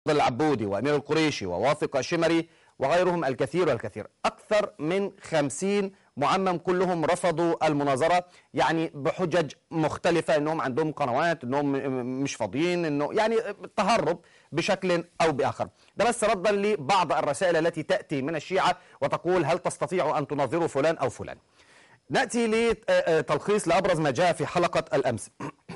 العبودي وأمير القريشي وواثق الشمري وغيرهم الكثير والكثير. أكثر من 50 معمم كلهم رفضوا المناظرة، يعني بحجج مختلفة، أنهم عندهم قنوات، أنهم مش فاضيين، أنه يعني تهرب بشكل أو بآخر. ده بس ردا لبعض الرسائل التي تأتي من الشيعة وتقول هل تستطيع أن تناظروا فلان أو فلان. نأتي لتلخيص لأبرز ما جاء في حلقة الأمس.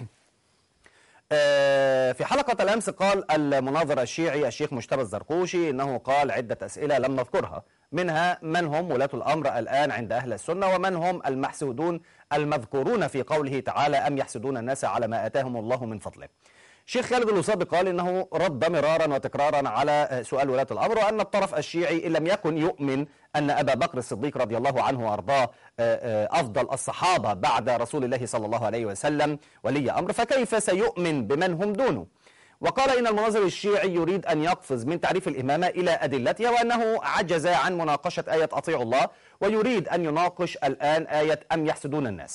في حلقة الأمس قال المناظر الشيعي الشيخ مجتبى الزرقوشي إنه قال عدة أسئلة لم نذكرها، منها من هم ولاة الأمر الآن عند أهل السنة، ومن هم المحسودون المذكورون في قوله تعالى أم يحسدون الناس على ما آتاهم الله من فضله. الشيخ خالد الوصابي قال إنه رد مرارا وتكرارا على سؤال ولاة الأمر، وأن الطرف الشيعي إن لم يكن يؤمن أن أبا بكر الصديق رضي الله عنه وأرضاه أفضل الصحابة بعد رسول الله صلى الله عليه وسلم ولي أمر، فكيف سيؤمن بمن هم دونه؟ وقال إن المناظر الشيعي يريد أن يقفز من تعريف الإمامة إلى أدلتها، وأنه عجز عن مناقشة آية أطيعوا الله، ويريد أن يناقش الآن آية أم يحسدون الناس.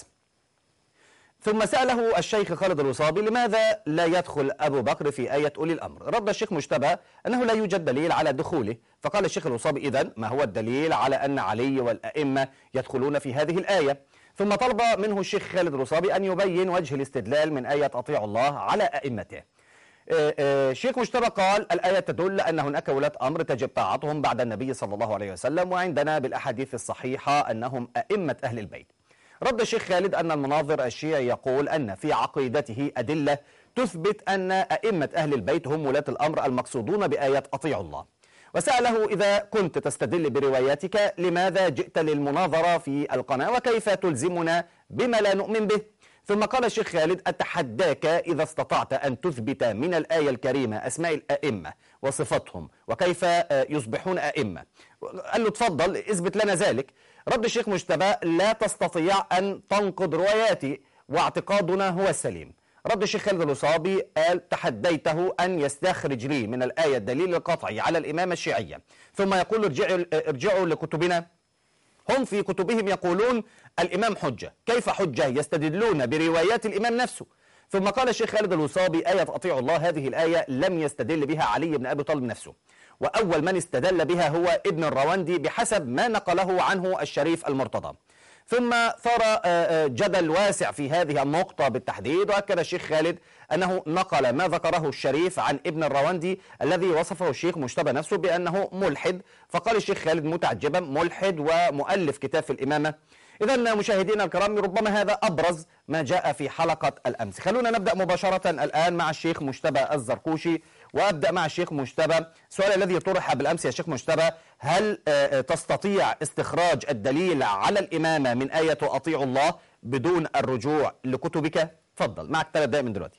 ثم سأله الشيخ خالد الوصابي لماذا لا يدخل أبو بكر في آية أولي الأمر؟ رد الشيخ مجتبى أنه لا يوجد دليل على دخوله. فقال الشيخ الوصابي إذن ما هو الدليل على أن علي والأئمة يدخلون في هذه الآية؟ ثم طلب منه الشيخ خالد الوصابي أن يبين وجه الاستدلال من آية أطيعوا الله على أئمته. الشيخ مجتبى قال الآية تدل أن هناك ولاة أمر تجب طاعتهم بعد النبي صلى الله عليه وسلم، وعندنا بالأحاديث الصحيحة أنهم أئمة أهل البيت. رد الشيخ خالد أن المناظر الشيعي يقول أن في عقيدته أدلة تثبت أن أئمة أهل البيت هم ولاة الأمر المقصودون بآية أطيعوا الله، وسأله إذا كنت تستدل برواياتك لماذا جئت للمناظرة في القناة وكيف تلزمنا بما لا نؤمن به؟ ثم قال الشيخ خالد أتحداك إذا استطعت أن تثبت من الآية الكريمة أسماء الأئمة وصفتهم وكيف يصبحون أئمة. قال له تفضل اثبت لنا ذلك. رد الشيخ مجتبى لا تستطيع أن تنقض رواياتي واعتقادنا هو السليم. رد الشيخ خالد الوصابي قال تحديته أن يستخرج لي من الآية الدليل القطعي على الإمامة الشيعية، ثم يقول ارجعوا لكتبنا. هم في كتبهم يقولون الإمام حجة، كيف حجة؟ يستدلون بروايات الإمام نفسه. ثم قال الشيخ خالد الوصابي آية أطيعوا الله هذه الآية لم يستدل بها علي بن أبي طالب نفسه، وأول من استدل بها هو ابن الروندي بحسب ما نقله عنه الشريف المرتضى. ثم ثار جدل واسع في هذه النقطة بالتحديد، وأكد الشيخ خالد أنه نقل ما ذكره الشريف عن ابن الروندي الذي وصفه الشيخ مجتبى نفسه بأنه ملحد. فقال الشيخ خالد متعجبا ملحد ومؤلف كتاب في الإمامة. إذا مشاهدينا الكرام ربما هذا أبرز ما جاء في حلقة الأمس. خلونا نبدأ مباشرة الآن مع الشيخ مجتبى الزرقوشي، وأبدأ مع الشيخ مجتبى. السؤال الذي طرح بالأمس يا شيخ مجتبى، هل تستطيع استخراج الدليل على الإمامة من آية أطيعوا الله بدون الرجوع لكتبك؟ تفضل، معك 3 دقائق من دلوقتي.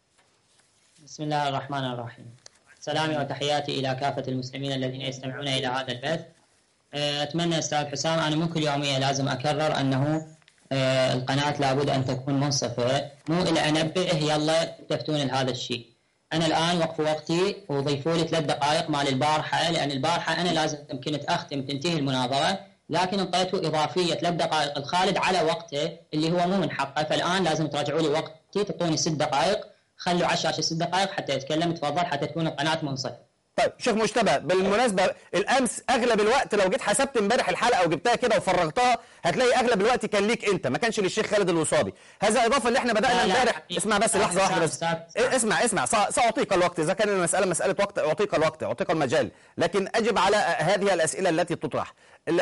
بسم الله الرحمن الرحيم. سلامي وتحياتي إلى كافة المسلمين الذين يستمعون إلى هذا البث. أتمنى أستاذ حسام، أنا مو كل يومية لازم أكرر أنه القناة لابد أن تكون منصفة، مو إلى أنبه يلا تفتون لهذا الشيء. أنا الآن وقف وقتي وضيفوا لي 3 دقائق مال البارحة، لأن البارحة أنا لازم كنت أختم تنتهي المناظرة، لكن انطيته إضافية 3 دقائق الخالد على وقته اللي هو مو من حقه، فالآن لازم تراجعوا لي وقتي تعطوني 6 دقائق، خلوا على الشاشة 6 دقائق حتى يتكلم. تفضل حتى تكون القناة منصفة. طيب شيخ مجتبى، بالمناسبة الأمس أغلب الوقت لو جيت حسبت امبارح الحلقة وجبتها كده وفرغتها هتلاقي أغلب الوقت كان ليك أنت، ما كانش للشيخ خالد الوصابي. هذا إضافة اللي احنا بدأنا امبارح. اسمع بس لحظة واحدة بس. اسمع سأعطيك الوقت، إذا كان المسألة مسألة وقت أعطيك الوقت، أعطيك المجال، لكن أجب على هذه الأسئلة التي تطرح.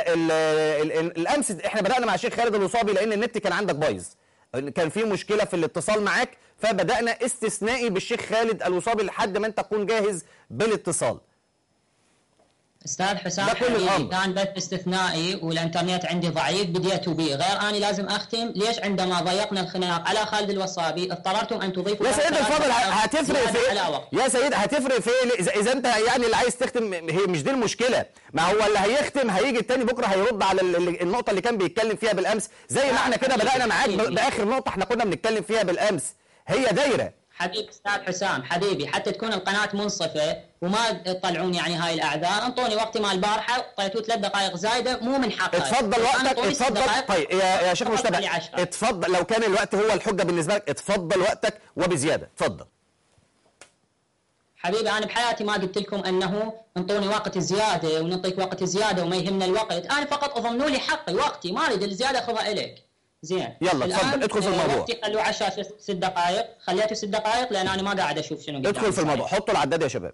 الأمس احنا بدأنا مع الشيخ خالد الوصابي لأن النت كان عندك بايظ، كان في مشكلة في الاتصال معاك، فبدأنا استثنائي بالشيخ خالد الوصابي لحد ما أنت تكون جاهز بالاتصال. استاذ حسام حبيبي، كان بث استثنائي والانترنت عندي ضعيف بديت به، غير اني لازم اختم. ليش عندما ضيقنا الخناق على خالد الوصابي اضطررتم ان تضيفوا يا سيد الفاضل؟ هتفرق في يا سيد هتفرق في اذا انت يعني اللي عايز تختم، هي مش دي المشكله. ما هو اللي هيختم هيجي التاني بكره هيرد على النقطه اللي كان بيتكلم فيها بالامس، زي ما احنا كده بدانا معاك باخر نقطه احنا كنا بنتكلم فيها بالامس، هي دايره. حبيبي استاذ حسام حبيبي، حتى تكون القناه منصفه وما تطلعون يعني هاي الاعذار، انطوني وقتي مال البارحه طيتوا 3 دقائق زايده مو من حقها. اتفضل وقتك، اتفضل. طيب يا شيخ مجتبى اتفضل، لو كان الوقت هو الحجه بالنسبه لك اتفضل وقتك وبزياده، اتفضل. حبيبي أنا بحياتي ما قلت لكم أنه انطوني وقت زيادة ونعطيك وقت زيادة وما يهمنا الوقت، أنا فقط أضمنوا لي حقي، وقتي ما أريد الزيادة أخذها إليك. زين يلا تفضل ادخل في الموضوع. وقتي خلوه على الشاشة 6 دقائق، خليته 6 دقائق لأن أنا ما قاعد أشوف شنو ادخل في الموضوع، حطوا العداد يا شباب.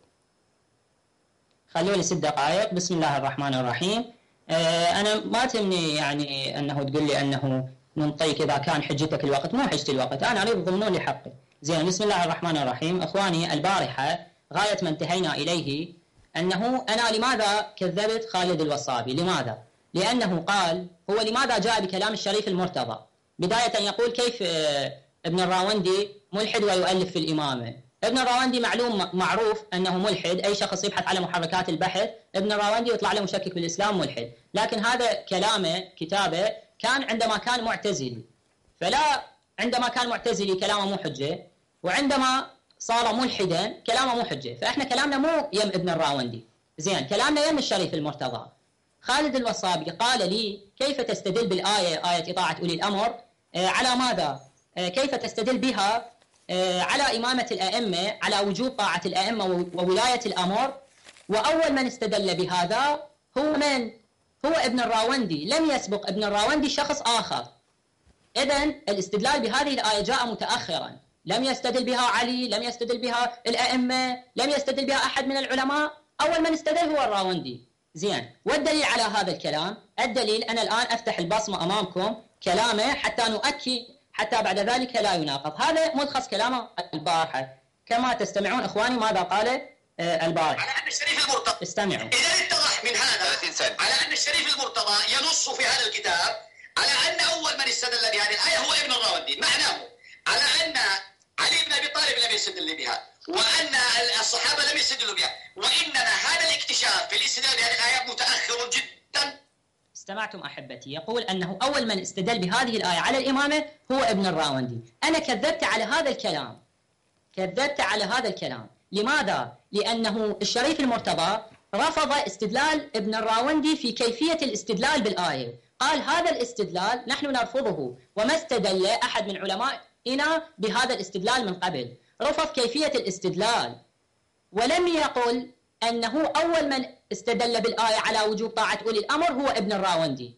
خلوا لي 6 دقائق. بسم الله الرحمن الرحيم. أنا ما تهمني يعني أنه تقول لي أنه ننطيك إذا كان حجتك الوقت، مو حجتي الوقت، أنا أريد تضمنوا لي حقي. زين بسم الله الرحمن الرحيم. أخواني البارحة غاية ما انتهينا إليه أنه أنا لماذا كذبت خالد الوصابي؟ لماذا؟ لأنه قال هو لماذا جاء بكلام الشريف المرتضى؟ بداية يقول كيف ابن الراوندي ملحد ويؤلف في الإمامة. ابن الراوندي معروف أنه ملحد، أي شخص يبحث على محركات البحث ابن الراوندي يطلع له مشكك بالإسلام ملحد، لكن هذا كلامه كتابه كان عندما كان معتزلي، فلا عندما كان معتزلي كلامه مو حجة، وعندما صار ملحدا كلامه مو حجة، فإحنا كلامنا مو يم ابن الراوندي، زين كلامنا يم الشريف المرتضى. خالد الوصابي قال لي كيف تستدل بالآية آية إطاعة أولي الأمر على ماذا؟ كيف تستدل بها على إمامة الأئمة، على وجوب طاعة الأئمة وولاية الأمر، وأول من استدل بهذا هو من؟ هو ابن الراوندي، لم يسبق ابن الراوندي شخص آخر. إذن الاستدلال بهذه الآية جاء متأخرا، لم يستدل بها علي، لم يستدل بها الأئمة، لم يستدل بها أحد من العلماء، أول من استدل هو الراوندي. زين، والدليل على هذا الكلام، الدليل أنا الآن أفتح البصمة أمامكم كلامه حتى نؤكد، حتى بعد ذلك لا يناقض. هذا ملخص كلامه البارحة، كما تستمعون إخواني ماذا قال البارحة. على أن الشريف المرتضى استمعوا. إذا اتضح من هذا على أن الشريف المرتضى ينص في هذا الكتاب على أن أول من استدل بهذه الآية هو ابن الراوندي، معناه على أن علي بن أبي طالب لم يستدل بها، وأن الصحابة لم يستدلوا بها، وإنما هذا الاكتشاف في الاستدلال بهذه الآية متأخر جدا. استمعتم أحبتي، يقول أنه أول من استدل بهذه الآية على الإمامة هو ابن الراوندي. أنا كذبت على هذا الكلام، كذبت على هذا الكلام. لماذا؟ لأنه الشريف المرتضى رفض استدلال ابن الراوندي في كيفية الاستدلال بالآية، قال هذا الاستدلال نحن نرفضه، وما استدل أحد من علمائنا بهذا الاستدلال من قبل، رفض كيفية الاستدلال، ولم يقل أنه أول من استدل بالآية على وجوب طاعة أولي الأمر هو ابن الراوندي.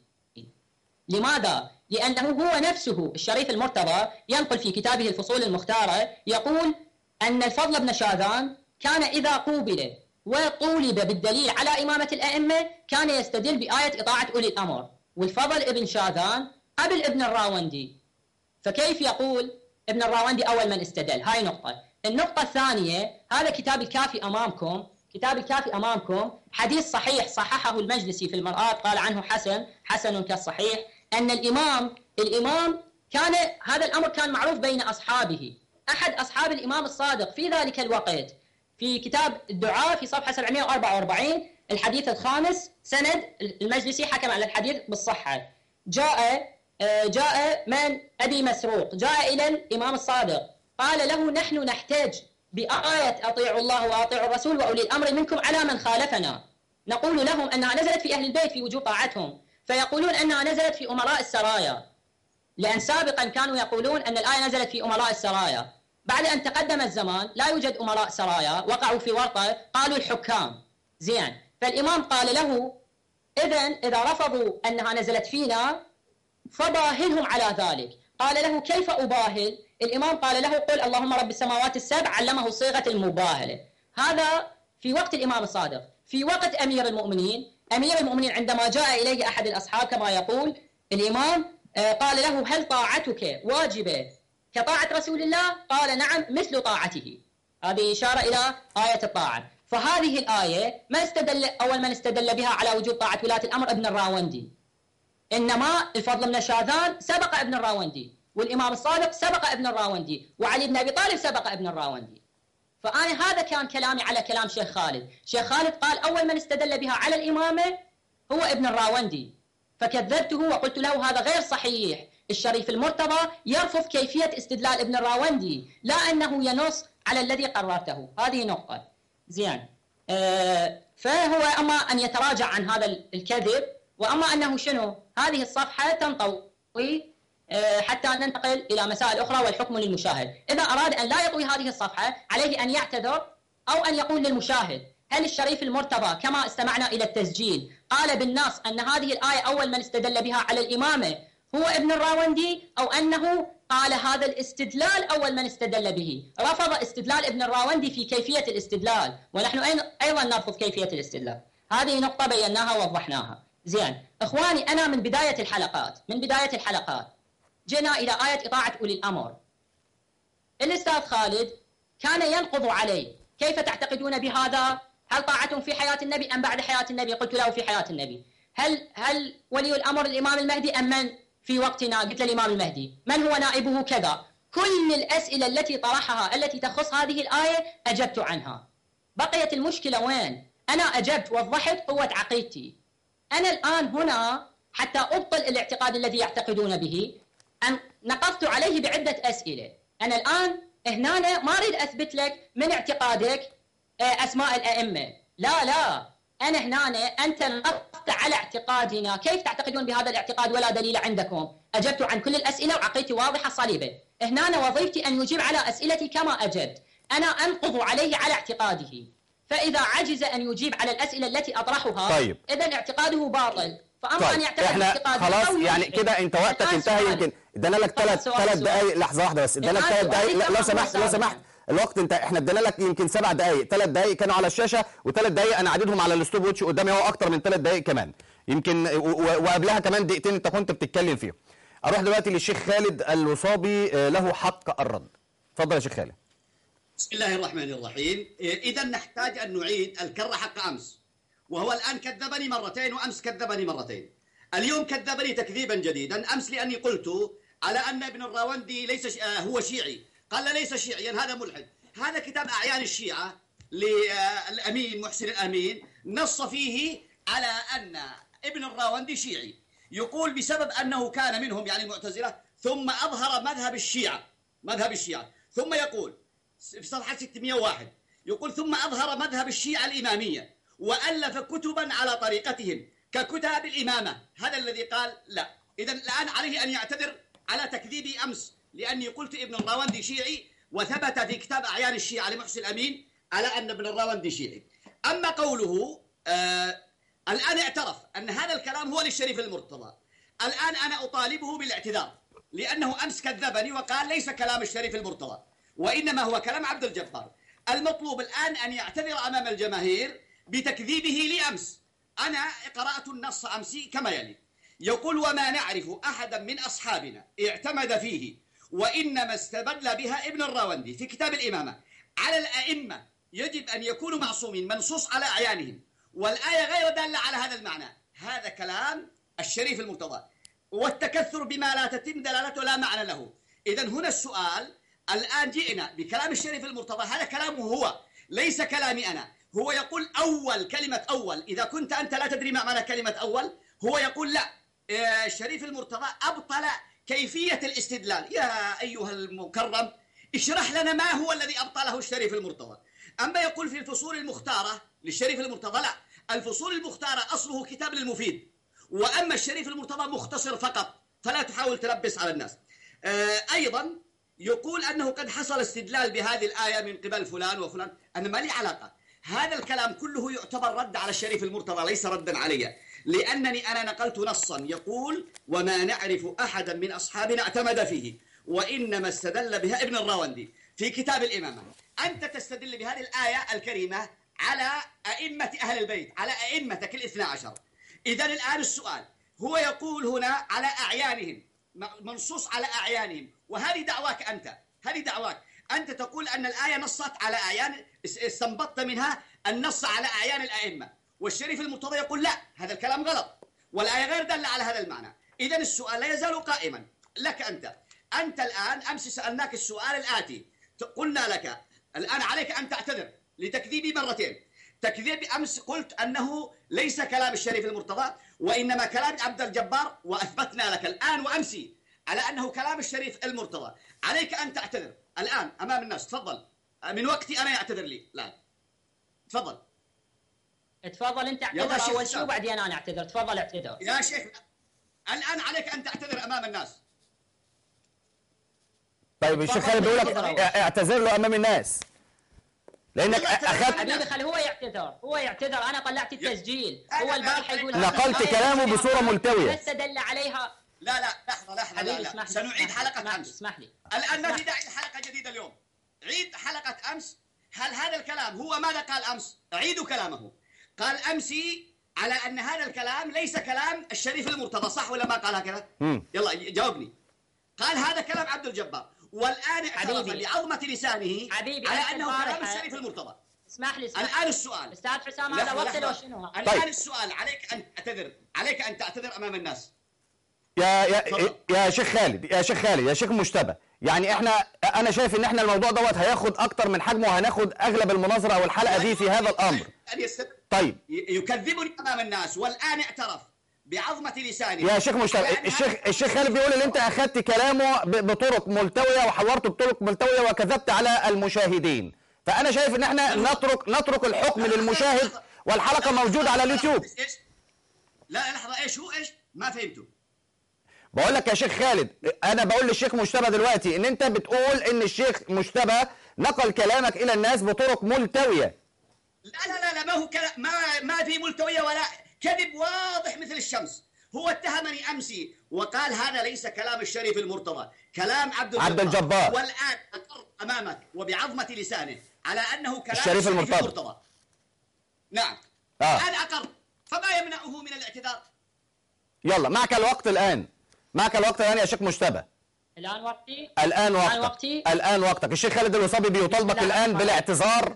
لماذا؟ لأنه هو نفسه الشريف المرتضى ينقل في كتابه الفصول المختارة، يقول أن الفضل بن شاذان كان إذا قوبل وطولب بالدليل على إمامة الأئمة كان يستدل بآية إطاعة أولي الأمر، والفضل ابن شاذان قبل ابن الراوندي، فكيف يقول ابن الراوندي أول من استدل؟ هاي نقطة. النقطة الثانية، هذا كتاب الكافي أمامكم، كتاب الكافي أمامكم حديث صحيح صححه المجلسي في المرآة، قال عنه حسن كالصحيح، أن الإمام كان هذا الأمر كان معروف بين أصحابه. أحد أصحاب الإمام الصادق في ذلك الوقت في كتاب الدعاء في صفحة 744 الحديث الخامس سند المجلسي حكم على الحديث بالصحة، جاء من أبي مسروق جاء إلى الإمام الصادق قال له نحن نحتاج بآية أطيعوا الله وأطيعوا الرسول وأولي الأمر منكم على من خالفنا، نقول لهم أنها نزلت في أهل البيت في وجوب طاعتهم، فيقولون أنها نزلت في أمراء السرايا، لأن سابقا كانوا يقولون أن الآية نزلت في أمراء السرايا، بعد أن تقدم الزمان لا يوجد أمراء سرايا، وقعوا في ورطة قالوا الحكام. زين، فالإمام قال له إذا رفضوا أنها نزلت فينا فباهلهم على ذلك. قال له كيف أباهل؟ الإمام قال له قل اللهم رب السماوات السبع، علمه صيغة المباهلة. هذا في وقت الإمام الصادق. في وقت أمير المؤمنين عندما جاء إليه أحد الأصحاب كما يقول الإمام قال له هل طاعتك واجبة كطاعة رسول الله؟ قال نعم مثل طاعته. هذه إشارة إلى آية الطاعة. فهذه الآية ما أول من استدل بها على وجوب طاعة ولاة الأمر ابن الراوندي، إنما الفضل بن شاذان سبق ابن الراوندي، والإمام الصادق سبق ابن الراوندي، وعلي بن أبي طالب سبق ابن الراوندي. فأنا هذا كان كلامي على كلام شيخ خالد. شيخ خالد قال أول من استدل بها على الإمامة هو ابن الراوندي، فكذبته وقلت له هذا غير صحيح، الشريف المرتضى يرفض كيفية استدلال ابن الراوندي، لا أنه ينص على الذي قررته. هذه نقطة. زين، فهو أما أن يتراجع عن هذا الكذب، وأما أنه شنو هذه الصفحة تنطوي حتى ننتقل إلى مسائل أخرى والحكم للمشاهد. إذا أراد أن لا يطوي هذه الصفحة عليه أن يعتذر أو أن يقول للمشاهد هل الشريف المرتضى كما استمعنا إلى التسجيل قال بالنص أن هذه الآية أول من استدل بها على الإمامة هو ابن الراوندي، أو أنه قال هذا الاستدلال أول من استدل به؟ رفض استدلال ابن الراوندي في كيفية الاستدلال، ونحن أيضا نرفض كيفية الاستدلال. هذه نقطة بيناها ووضحناها. زين إخواني، أنا من بداية الحلقات جئنا إلى آية إطاعة أولي الأمر. الأستاذ خالد كان ينقض علي، كيف تعتقدون بهذا؟ هل طاعتهم في حياة النبي أم بعد حياة النبي؟ قلت له في حياة النبي. هل ولي الأمر الإمام المهدي أم من في وقتنا؟ قلت للإمام المهدي. من هو نائبه؟ كذا. كل الأسئلة التي طرحها التي تخص هذه الآية أجبت عنها. بقيت المشكلة وين؟ أنا أجبت وضحت قوة عقيدتي. أنا الآن هنا حتى أبطل الاعتقاد الذي يعتقدون به أن نقضت عليه بعدة أسئلة. أنا الآن هنا ما أريد أثبت لك من اعتقادك أسماء الأئمة، لا، أنا هنا أنت نقضت على اعتقادنا، كيف تعتقدون بهذا الاعتقاد ولا دليل عندكم؟ أجبت عن كل الأسئلة وعقيدتي واضحة صليبة. هنا وظيفتي أن يجيب على أسئلتي كما أجبت، أنا أنقض عليه على اعتقاده، فإذا عجز أن يجيب على الأسئلة التي أطرحها طيب. إذن اعتقاده باطل. فأما أن يعتقد احنا خلاص يعني كده انت وقتك انتهى. يمكن ادينا لك ثلاث دقائق. لحظه واحده بس، ادينا لك 3 دقائق. لو سمحت الوقت انت، احنا ادينا لك يمكن 7 دقائق. 3 دقائق كانوا على الشاشه و3 دقائق انا عددهم على الستوب ووتش قدامي، هو اكتر من 3 دقائق كمان يمكن، وقبلها كمان دقيقتين انت كنت بتتكلم فيهم. اروح دلوقتي للشيخ خالد الوصابي، له حق الرد. اتفضل يا شيخ خالد. بسم الله الرحمن الرحيم. اذا نحتاج ان نعيد الكره حق امس، وهو الان كذبني مرتين وامس كذبني مرتين. اليوم كذبني تكذيبا جديدا. امس لاني قلت على ان ابن الراوندي ليس هو شيعي، قال ليس شيعيا هذا ملحد. هذا كتاب اعيان الشيعه للامين محسن الامين، نص فيه على ان ابن الراوندي شيعي، يقول بسبب انه كان منهم يعني المعتزله، ثم اظهر مذهب الشيعه، ثم يقول في صفحه 601 يقول ثم اظهر مذهب الشيعه الاماميه والف كتبا على طريقتهم ككتاب الامامه. هذا الذي قال لا. اذا الان عليه ان يعتذر على تكذيبي امس، لاني قلت ابن الراوندي شيعي، وثبت في كتاب اعيان الشيعه لمحسن الامين على ان ابن الراوندي شيعي. اما قوله الان اعترف ان هذا الكلام هو للشريف المرتضى، الان انا اطالبه بالاعتذار، لانه امس كذبني وقال ليس كلام الشريف المرتضى وانما هو كلام عبد الجبار. المطلوب الان ان يعتذر امام الجماهير بتكذيبه لامس. انا قرات النص امسي كما يلي، يقول وما نعرف احدا من اصحابنا اعتمد فيه وانما استدل بها ابن الراوندي في كتاب الامامه على الائمه يجب ان يكونوا معصومين منصوص على اعيانهم، والايه غير داله على هذا المعنى. هذا كلام الشريف المرتضى، والتكثر بما لا تتم دلالته لا معنى له. اذا هنا السؤال، الان جئنا بكلام الشريف المرتضى، هذا كلامه هو ليس كلامي انا. هو يقول اول، كلمه اول، اذا كنت انت لا تدري ما معنى كلمه اول، هو يقول لا، الشريف المرتضى ابطل كيفيه الاستدلال. يا ايها المكرم اشرح لنا ما هو الذي ابطله الشريف المرتضى. اما يقول في الفصول المختاره للشريف المرتضى، لا، الفصول المختاره اصله كتاب للمفيد، واما الشريف المرتضى مختصر فقط، فلا تحاول تلبس على الناس. ايضا يقول انه قد حصل استدلال بهذه الايه من قبل فلان وفلان. انا ما لي علاقه، هذا الكلام كله يعتبر رد على الشريف المرتضى ليس ردا علي، لانني انا نقلت نصا يقول وما نعرف احدا من اصحابنا اعتمد فيه وانما استدل بها ابن الراوندي في كتاب الامامه. انت تستدل بهذه الايه الكريمه على ائمه اهل البيت، على ائمتك الاثنى عشر. اذا الان السؤال، هو يقول هنا على اعيانهم، منصوص على اعيانهم، وهذه دعواك انت، هذه دعواك انت تقول ان الايه نصت على اعيان، استنبطت منها النص على اعيان الائمه، والشريف المرتضى يقول لا، هذا الكلام غلط والايه غير داله على هذا المعنى. اذا السؤال لا يزال قائما لك انت الان امس سالناك السؤال الاتي، قلنا لك الان عليك ان تعتذر لتكذيبي مرتين. تكذيب امس قلت انه ليس كلام الشريف المرتضى وانما كلام عبد الجبار، واثبتنا لك الان وامسي على انه كلام الشريف المرتضى. عليك ان تعتذر الان امام الناس. تفضل، من وقتي انا يعتذر لي. لا تفضل انت اعتذر اول شيء وبعدين انا اعتذر. تفضل اعتذر يا شيخ، الان عليك ان تعتذر امام الناس. طيب الشيخ خالد بيقول لك اعتذر له امام الناس، لانك اخذت حبيبي خلي هو يعتذر انا طلعت التسجيل. هو البارحه يقول نقلت كلامه بصوره ملتويه. بس دل عليها. لا لحظه لا. سنعيد حلقه امس. اسمح لي. الان ما في داعي لحلقه جديده اليوم. عيد حلقه امس. هل هذا الكلام هو ماذا قال امس؟ عيدوا كلامه. قال امسي على ان هذا الكلام ليس كلام الشريف المرتضى، صح ولا ما قال هكذا؟ يلا جاوبني. قال هذا كلام عبد الجبار، والان اعترف بعظمه لسانه على انه كلام الشريف المرتضى. اسمح لي. الان السؤال استاذ حسام هذا وقت لو شنو؟ الان السؤال عليك ان تعتذر امام الناس. يا شيخ خالد، يا شيخ مجتبى، يعني انا شايف ان احنا الموضوع دوت هياخد اكتر من حجمه، وهناخد اغلب المناظره او الحلقه دي في هذا الامر. طيب يكذبني امام الناس والان اعترف بعظمه لسانه. يا شيخ مجتبى، الشيخ خالد بيقول ان انت اخذت كلامه بطرق ملتويه وحورته بطرق ملتويه وكذبت على المشاهدين، فانا شايف ان احنا نترك الحكم للمشاهد، والحلقه موجوده على اليوتيوب. لا لحظه، ايش ما فهمته. بقول لك يا شيخ خالد، انا بقول للشيخ مجتبى دلوقتي ان انت بتقول ان الشيخ مجتبى نقل كلامك الى الناس بطرق ملتويه. لا ما هو كلام، ما في ملتويه ولا كذب واضح مثل الشمس. هو اتهمني امسي وقال هذا ليس كلام الشريف المرتضى، كلام عبد الجبار، والان اقر امامك وبعظمه لسانه على انه كلام الشريف المرتضى. نعم. الان اقر، فما يمنعه من الاعتذار؟ يلا معك الوقت الان يا شيخ مجتبى. الان وقتي. الان وقتك. الشيخ خالد الوصابي بيطالبك الان بالاعتذار.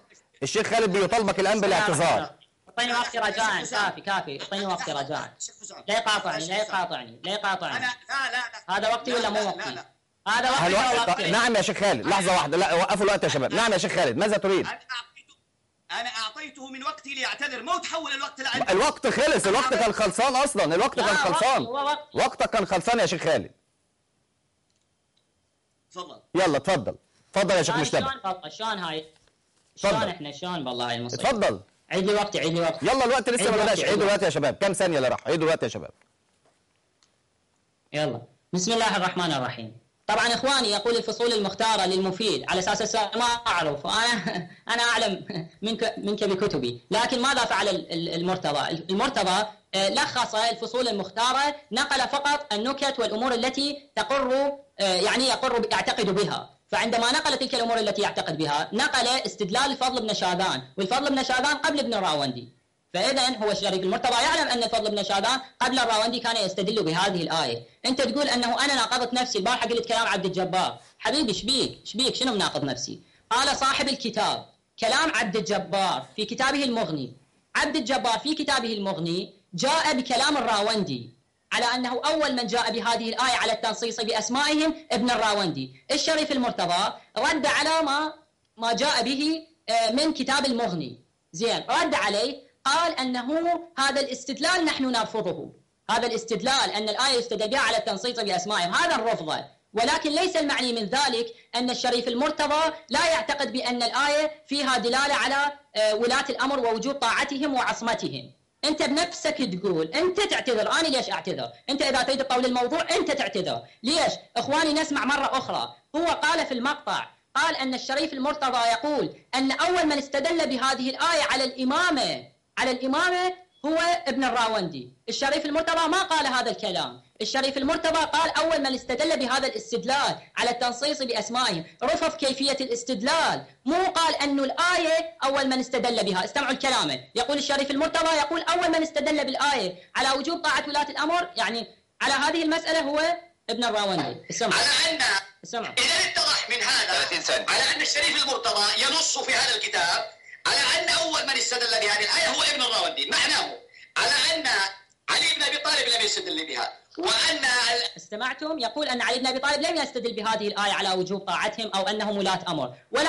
اعطيني وقتي رجاء. كافي. اعطيني وقتي رجاء. لا يقاطعني. لا. هذا وقتي ولا مو وقتي؟ هذا وقتي. نعم يا شيخ خالد، لحظه واحده، لا وقفوا الوقت يا شباب. نعم يا شيخ خالد، ماذا تريد؟ أنا أعطيته من وقتي ليعتذر، ما تحول الوقت لعندي. الوقت خلص، الوقت كان خلصان أصلا، وقتك كان خلصان يا شيخ خالد. تفضل. يلا تفضل يا شيخ مجتبى. شلون هاي؟ شلون والله هاي المصيبة. تفضل. عيد لي وقتي. يلا الوقت لسه ما بداش، عيدوا الوقت يا شباب، كم ثانية اللي راح؟ عيدوا الوقت يا شباب. يلا. بسم الله الرحمن الرحيم. طبعا اخواني يقول الفصول المختاره للمفيد على اساس السؤال ما اعرف، انا اعلم منك بكتبي، لكن ماذا فعل المرتضى لخص الفصول المختاره، نقل فقط النكت والامور التي يعتقد بها. فعندما نقل تلك الامور التي يعتقد بها نقل استدلال الفضل بن شاذان، والفضل بن شاذان قبل ابن الراوندي. فإذا هو الشريف المرتضى يعلم أن الفضل بن شاذان قبل الراوندي كان يستدل بهذه الآية. أنت تقول أنه أنا ناقضت نفسي، البارحة قلت كلام عبد الجبار. حبيبي شبيك شنو مناقض نفسي؟ قال صاحب الكتاب كلام عبد الجبار في كتابه المغني. عبد الجبار في كتابه المغني جاء بكلام الراوندي على أنه أول من جاء بهذه الآية على التنصيص بأسمائهم ابن الراوندي. الشريف المرتضى رد على ما جاء به من كتاب المغني. زين، رد عليه قال أنه هذا الاستدلال نحن نرفضه، هذا الاستدلال أن الآية يستدل بها على التنصيص بأسمائهم، هذا نرفضه، ولكن ليس المعني من ذلك أن الشريف المرتضى لا يعتقد بأن الآية فيها دلالة على ولاة الأمر ووجوب طاعتهم وعصمتهم. أنت بنفسك تقول، أنت تعتذر، أنا ليش أعتذر؟ أنت إذا تريد تطول الموضوع أنت تعتذر، ليش؟ إخواني نسمع مرة أخرى، هو قال في المقطع، قال أن الشريف المرتضى يقول أن أول من استدل بهذه الآية على الإمامة هو ابن الراوندي. الشريف المرتضى ما قال هذا الكلام. الشريف المرتضى قال أول من استدل بهذا الاستدلال على التنصيص بأسمائهم، رفض كيفية الاستدلال، مو قال أن الآية أول من استدل بها. استمعوا الكلام، يقول الشريف المرتضى يقول أول من استدل بالآية على وجوب طاعة ولاة الأمر، يعني على هذه المسألة هو ابن الراوندي. اسمع. إذا اتضح من هذا على أن الشريف المرتضى ينص في هذا الكتاب على أن أول من استدل بهذه الآية هو ابن الراوندي، معناه على أن علي بن أبي طالب لم يستدل بها، وأن استمعتم؟ يقول أن علي بن أبي طالب لم يستدل بهذه الآية على وجوب طاعتهم أو أنهم ولاة أمر، ولا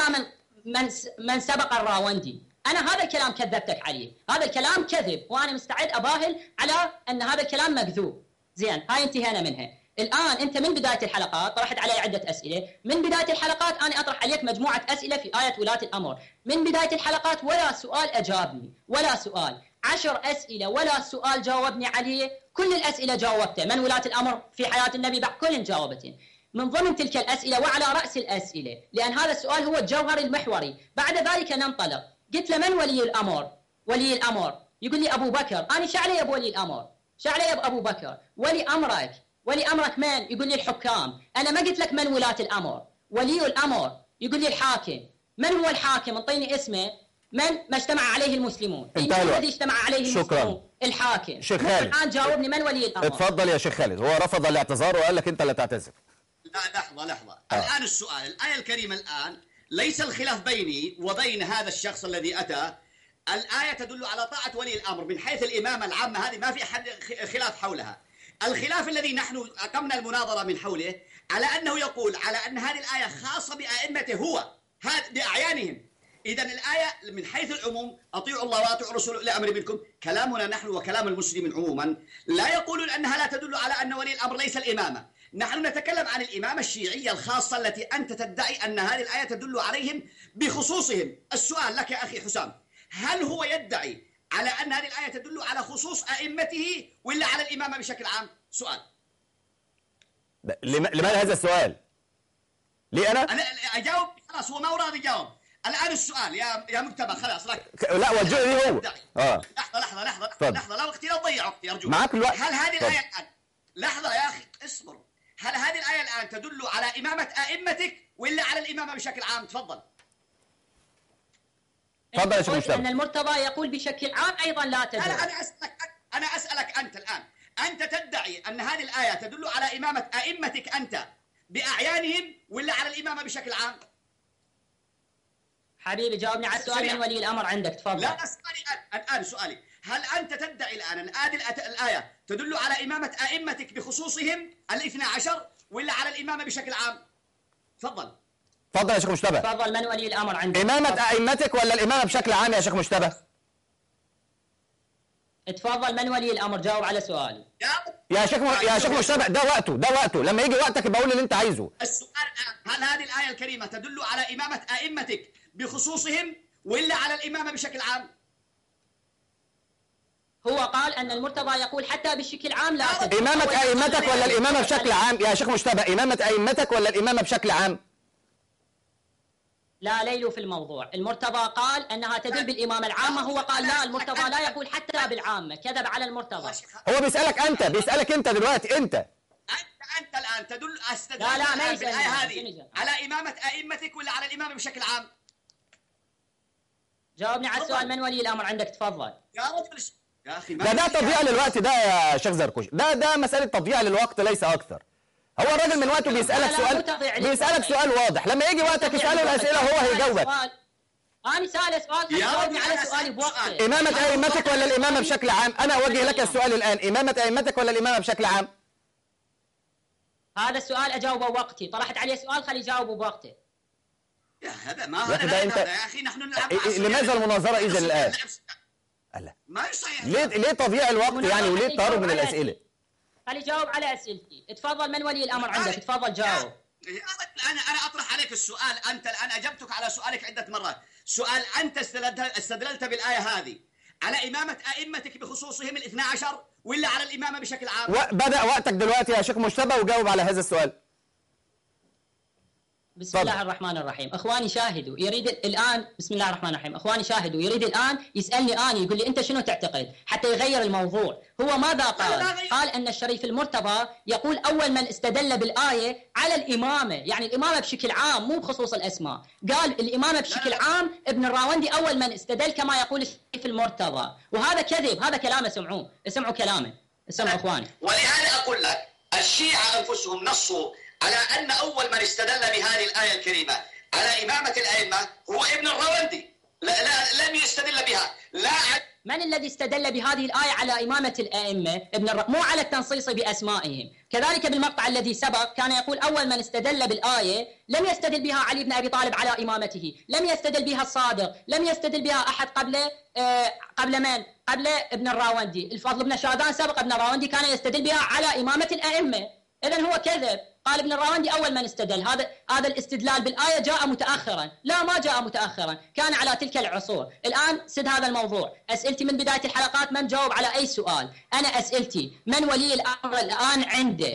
من سبق الراوندي. أنا هذا الكلام كذبتك عليه، هذا الكلام كذب، وأنا مستعد أباهل على أن هذا الكلام مكذوب. زين، هاي انتهينا منها. الآن أنت من بداية الحلقات طرحت علي عدة أسئلة، من بداية الحلقات أنا أطرح عليك مجموعة أسئلة في آية ولاة الأمر، من بداية الحلقات ولا سؤال أجابني، ولا سؤال، 10 أسئلة ولا سؤال جاوبني عليه، كل الأسئلة جاوبته، من ولاة الأمر في حياة النبي بعد كل جاوبته. من ضمن تلك الأسئلة وعلى رأس الأسئلة، لأن هذا السؤال هو الجوهر المحوري. بعد ذلك ننطلق. قلت له من ولي الأمر؟ ولي الأمر يقول لي أبو بكر. أنا شعلي أبو ولي الأمر، شعلي أبو بكر. ولي أمرك من؟ يقول لي الحكام. أنا ما قلت لك من ولاة الأمر. ولي الأمر يقول لي الحاكم. من هو الحاكم؟ انطيني اسمه. ما اجتمع عليه المسلمون. الذي اجتمع عليه المسلمون الحاكم. شيخ خالد الآن جاوبني من ولي الأمر. اتفضل يا شيخ خالد. هو رفض الاعتذار وقال لك أنت اللي تعتذر. لا لحظة. الآن السؤال، الآية الكريمة الآن ليس الخلاف بيني وبين هذا الشخص الذي أتى. الآية تدل على طاعة ولي الأمر من حيث الإمامة العامة، هذه ما في أحد خلاف حولها. الخلاف الذي نحن أقمنا المناظرة من حوله على أنه يقول على أن هذه الآية خاصة بأئمته هو بأعيانهم. إذن الآية من حيث العموم أطيعوا الله وأطيعوا الرسول أولي الأمر منكم، كلامنا نحن وكلام المسلمين عموما لا يقولون أنها لا تدل على أن ولي الأمر ليس الإمامة. نحن نتكلم عن الإمامة الشيعية الخاصة التي أنت تدعي أن هذه الآية تدل عليهم بخصوصهم. السؤال لك يا أخي حسام، هل هو يدعي على أن هذه الآية تدل على خصوص أئمته ولا على الإمامة بشكل عام؟ سؤال. لماذا هذا السؤال؟ ليه أنا أجاوب؟ خلاص هو ما هو راضي يجاوب. الآن السؤال يا مجتبى خلاص لك. لا وجهه لي هو. لحظة لا وقتي لا تضيع وقتي أرجوك. معك الوقت. هل هذه الآية الآن، لحظة يا أخي اصبر، هل هذه الآية الآن تدل على إمامة أئمتك ولا على الإمامة بشكل عام؟ تفضل. تفضل يا شيخ مجتبى. أن المرتضى يقول بشكل عام أيضا لا تدل. أنا أسألك أنت الآن، أنت تدعي أن هذه الآية تدل على إمامة أئمتك أنت بأعيانهم ولا على الإمامة بشكل عام؟ حبيبي جاوبني على السؤال من ولي الأمر عندك. تفضل. لا الآن سؤالي، هل أنت تدعي الآن أن الآية تدل على إمامة أئمتك بخصوصهم 12 ولا على الإمامة بشكل عام؟ تفضل يا شيخ مجتبى. تفضل من ولي الأمر عندك. إمامة أئمتك ولا الإمامة بشكل عام يا شيخ مجتبى؟ تفضل من ولي الأمر، جاوب على سؤالي. يا شيخ مجتبى، ده وقته لما يجي وقتك يبقى قول اللي أنت عايزه. السؤال الآن، هل هذه الآية الكريمة تدل على إمامة أئمتك بخصوصهم ولا على الإمامة بشكل عام؟ هو قال أن المرتضى يقول حتى بشكل عام لا تدل. إمامة أئمتك ولا الإمامة بشكل عام يا شيخ مجتبى؟ إمامة أئمتك ولا الإمامة بشكل عام؟ لا ليلوا في الموضوع. المرتضى قال أنها تدل بالإمامة العامة، هو قال لا، المرتضى لا يقول حتى بالعامة. كذب على المرتضى. هو بيسألك أنت دلوقتي. أنت الآن تدل لا ما بالآية هذه على إمامة أئمتك ولا على الإمامة بشكل عام؟ جاوبني على السؤال من ولي الأمر عندك. تفضل. يا رجل يا أخي ده تضييع للوقت ده يا شيخ زركوش. ده مسألة تضييع للوقت ليس أكثر. هو الراجل من وقته بيسألك سؤال واضح، لما يجي وقتك يسأله الأسئلة هو هيجاوبك. أنا سأل سؤال جاوبني على سؤالي بوقته. إمامة أئمتك ولا الإمامة بشكل عام؟ أنا أوجه لك السؤال الآن، إمامة أئمتك ولا الإمامة بشكل عام؟ هذا السؤال أجاوبه وقتي، طرحت عليه سؤال خلي يجاوبه بوقته. يا هذا ما هذا يا أخي نحن نلعب. لماذا المناظرة إذا الآن؟ ما يصيح. ليه تضييع الوقت يعني وليه التهرب من الأسئلة؟ خلي يجاوب على أسئلتي. تفضل من ولي الأمر عندك. تفضل جاوب. أنا أطرح عليك السؤال. أنت الآن أجبتك على سؤالك عدة مرات. سؤال أنت استدللت بالآية هذه على إمامة أئمتك بخصوصهم 12 ولا على الإمامة بشكل عام؟ بدأ وقتك دلوقتي يا شيخ مجتبى وجاوب على هذا السؤال. بسم الله الرحمن الرحيم. اخواني شاهدوا يريد الان بسم الله الرحمن الرحيم. اخواني شاهدوا يريد الان يسالني اني، يقول لي انت شنو تعتقد حتى يغير الموضوع. هو ماذا قال؟ قال ان الشريف المرتضى يقول اول من استدل بالايه على الامامه، يعني الامامه بشكل عام مو بخصوص الاسماء. قال الامامه بشكل عام ابن الراوندي اول من استدل كما يقول الشريف المرتضى، وهذا كذب. هذا كلامه. اسمعوا كلامه. اسمعوا اخواني. ولهذا اقول لك الشيعة انفسهم نصوا على أن أول من استدل بهذه الآية الكريمة على إمامة الأئمة هو ابن الراوندي. لم يستدل بها. من الذي استدل بهذه الآية على إمامة الأئمة؟ مو على التنصيص بأسمائهم. كذلك بالمقطع الذي سبق كان يقول أول من استدل بالآية لم يستدل بها علي بن أبي طالب على إمامته، لم يستدل بها الصادق، لم يستدل بها أحد قبل من؟ قبل ابن الراوندي. الفضل بن شاذان سبق ابن الراوندي كان يستدل بها على إمامة الأئمة. إذن هو كذب. قال ابن الراوندي أول من استدل. هذا الاستدلال بالآية جاء متأخرا. لا ما جاء متأخرا، كان على تلك العصور. الآن سد هذا الموضوع. أسئلتي من بداية الحلقات ما مجاوب على أي سؤال. أنا أسئلتي من ولي الأمر الآن عندك؟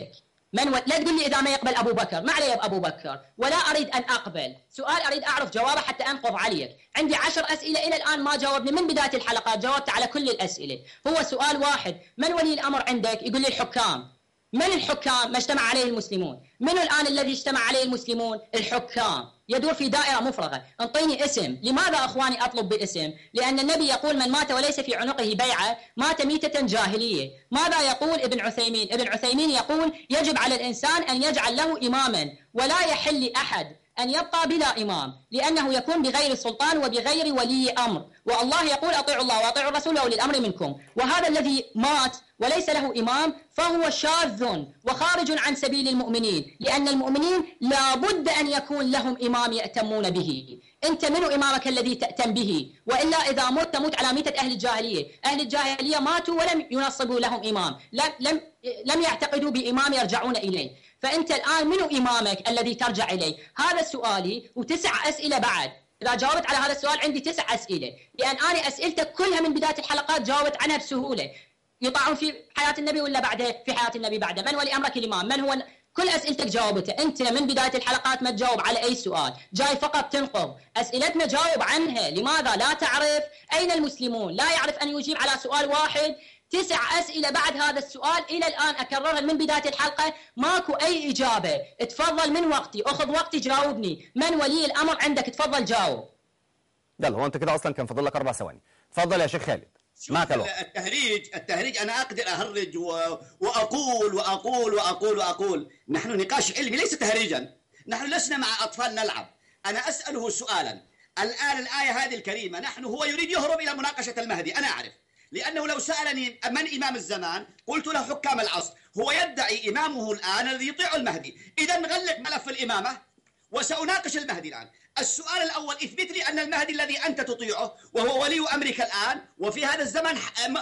لا تقول لي إذا ما يقبل أبو بكر، ما علي بأبو بكر، ولا أريد أن أقبل. سؤال أريد أعرف جوابه حتى أنقض عليك. عندي 10 أسئلة إلى الآن ما جاوبني، من بداية الحلقات جاوبت على كل الأسئلة. هو سؤال واحد، من ولي الأمر عندك؟ يقول لي الحكام. من الحكام؟ ما اجتمع عليه المسلمون. من الآن الذي اجتمع عليه المسلمون؟ الحكام. يدور في دائرة مفرغة. انطيني اسم. لماذا أخواني أطلب باسم؟ لأن النبي يقول من مات وليس في عنقه بيعة مات ميتة جاهلية. ماذا يقول ابن عثيمين؟ ابن عثيمين يقول يجب على الإنسان أن يجعل له إماما، ولا يحل لأحد أن يبقى بلا إمام، لأنه يكون بغير سلطان وبغير ولي أمر. والله يقول أطيعوا الله وأطيعوا الرسول وأولي الأمر منكم. وهذا الذي مات وليس له إمام فهو شاذ وخارج عن سبيل المؤمنين، لأن المؤمنين لابد أن يكون لهم إمام يأتمون به. أنت من إمامك الذي تأتم به؟ وإلا إذا مت تموت على ميتة أهل الجاهلية. أهل الجاهلية ماتوا ولم ينصبوا لهم إمام، لم يعتقدوا بإمام يرجعون إليه. فأنت الآن من إمامك الذي ترجع إليه؟ هذا سؤالي، و9 أسئلة بعد. إذا جاوبت على هذا السؤال عندي 9 أسئلة، لأن أنا أسئلتك كلها من بداية الحلقات جاوبت عنها بسهولة. يطاعون في حياة النبي ولا بعده؟ في حياة النبي بعده. من ولي أمرك الإمام؟ من هو؟ كل أسئلتك جاوبتها. أنت من بداية الحلقات ما تجاوب على أي سؤال، جاي فقط تنقض أسئلتنا. جاوب عنها. لماذا لا تعرف أين المسلمون؟ لا يعرف أن يجيب على سؤال واحد. 9 أسئلة بعد هذا السؤال إلى الآن أكررها من بداية الحلقة، ماكو أي إجابة. تفضل من وقتي، أخذ وقتي، جاوبني. من ولي الأمر عندك؟ تفضل جاوب. يلا، هو أنت كده أصلا كان فاضل لك 4 ثواني. تفضل يا شيخ خالد، معك الوقت. التهريج أنا أقدر أهرج وأقول. نحن نقاش علمي ليس تهريجا. نحن لسنا مع أطفال نلعب. أنا أسأله سؤالا الآن. الآية هذه الكريمة هو يريد يهرب إلى مناقشة المهدي. أنا أعرف، لأنه لو سألني من إمام الزمان قلت له حكام العصر. هو يدعي إمامه الآن الذي يطيع المهدي. إذا نغلق ملف الإمامة وسأناقش المهدي الآن. السؤال الأول، اثبت لي أن المهدي الذي أنت تطيعه وهو ولي أمرك الآن وفي هذا الزمن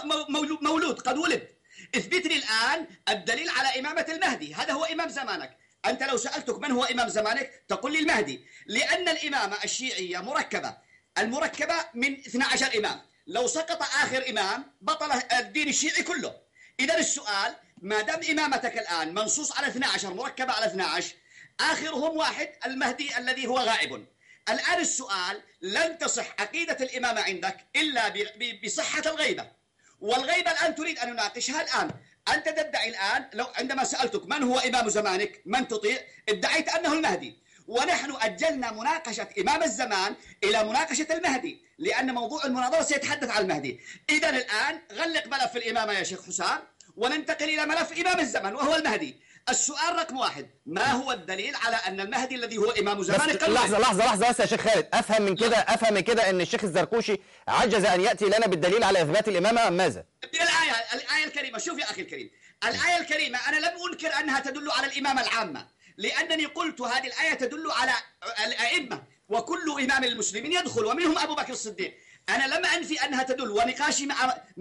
مولود قد ولد، اثبت لي الآن الدليل على إمامة المهدي. هذا هو إمام زمانك. أنت لو سألتك من هو إمام زمانك تقول لي المهدي، لأن الإمامة الشيعية مركبة. المركبة من 12 إمام. لو سقط آخر إمام بطل الدين الشيعي كله. إذا السؤال، ما دام إمامتك الآن منصوص على 12 مركبة على 12، آخرهم واحد المهدي الذي هو غائب. الآن السؤال، لن تصح عقيدة الإمامة عندك إلا بصحة الغيبة، والغيبة الآن تريد أن نناقشها الآن. أنت تدعي الآن، لو عندما سألتك من هو إمام زمانك من تطيع، ادعيت أنه المهدي، ونحن أجلنا مناقشة إمام الزمان إلى مناقشة المهدي، لأن موضوع المناظرة سيتحدث عن المهدي. إذا الآن غلق ملف الإمامة يا شيخ حسام وننتقل إلى ملف إمام الزمان وهو المهدي. السؤال رقم 1، ما هو الدليل على أن المهدي الذي هو إمام زمانك؟ لحظة بس يا شيخ خالد، أفهم من كده أن الشيخ الزركوشي عجز أن يأتي لنا بالدليل على إثبات الإمامة أم ماذا؟ الآية الكريمة. شوف يا أخي الكريم، الآية الكريمة أنا لم أنكر أنها تدل على الإمامة العامة، لأنني قلت هذه الآية تدل على الأئمة، وكل إمام المسلمين يدخل ومنهم أبو بكر الصديق. أنا لم أنفي أنها تدل، ونقاشي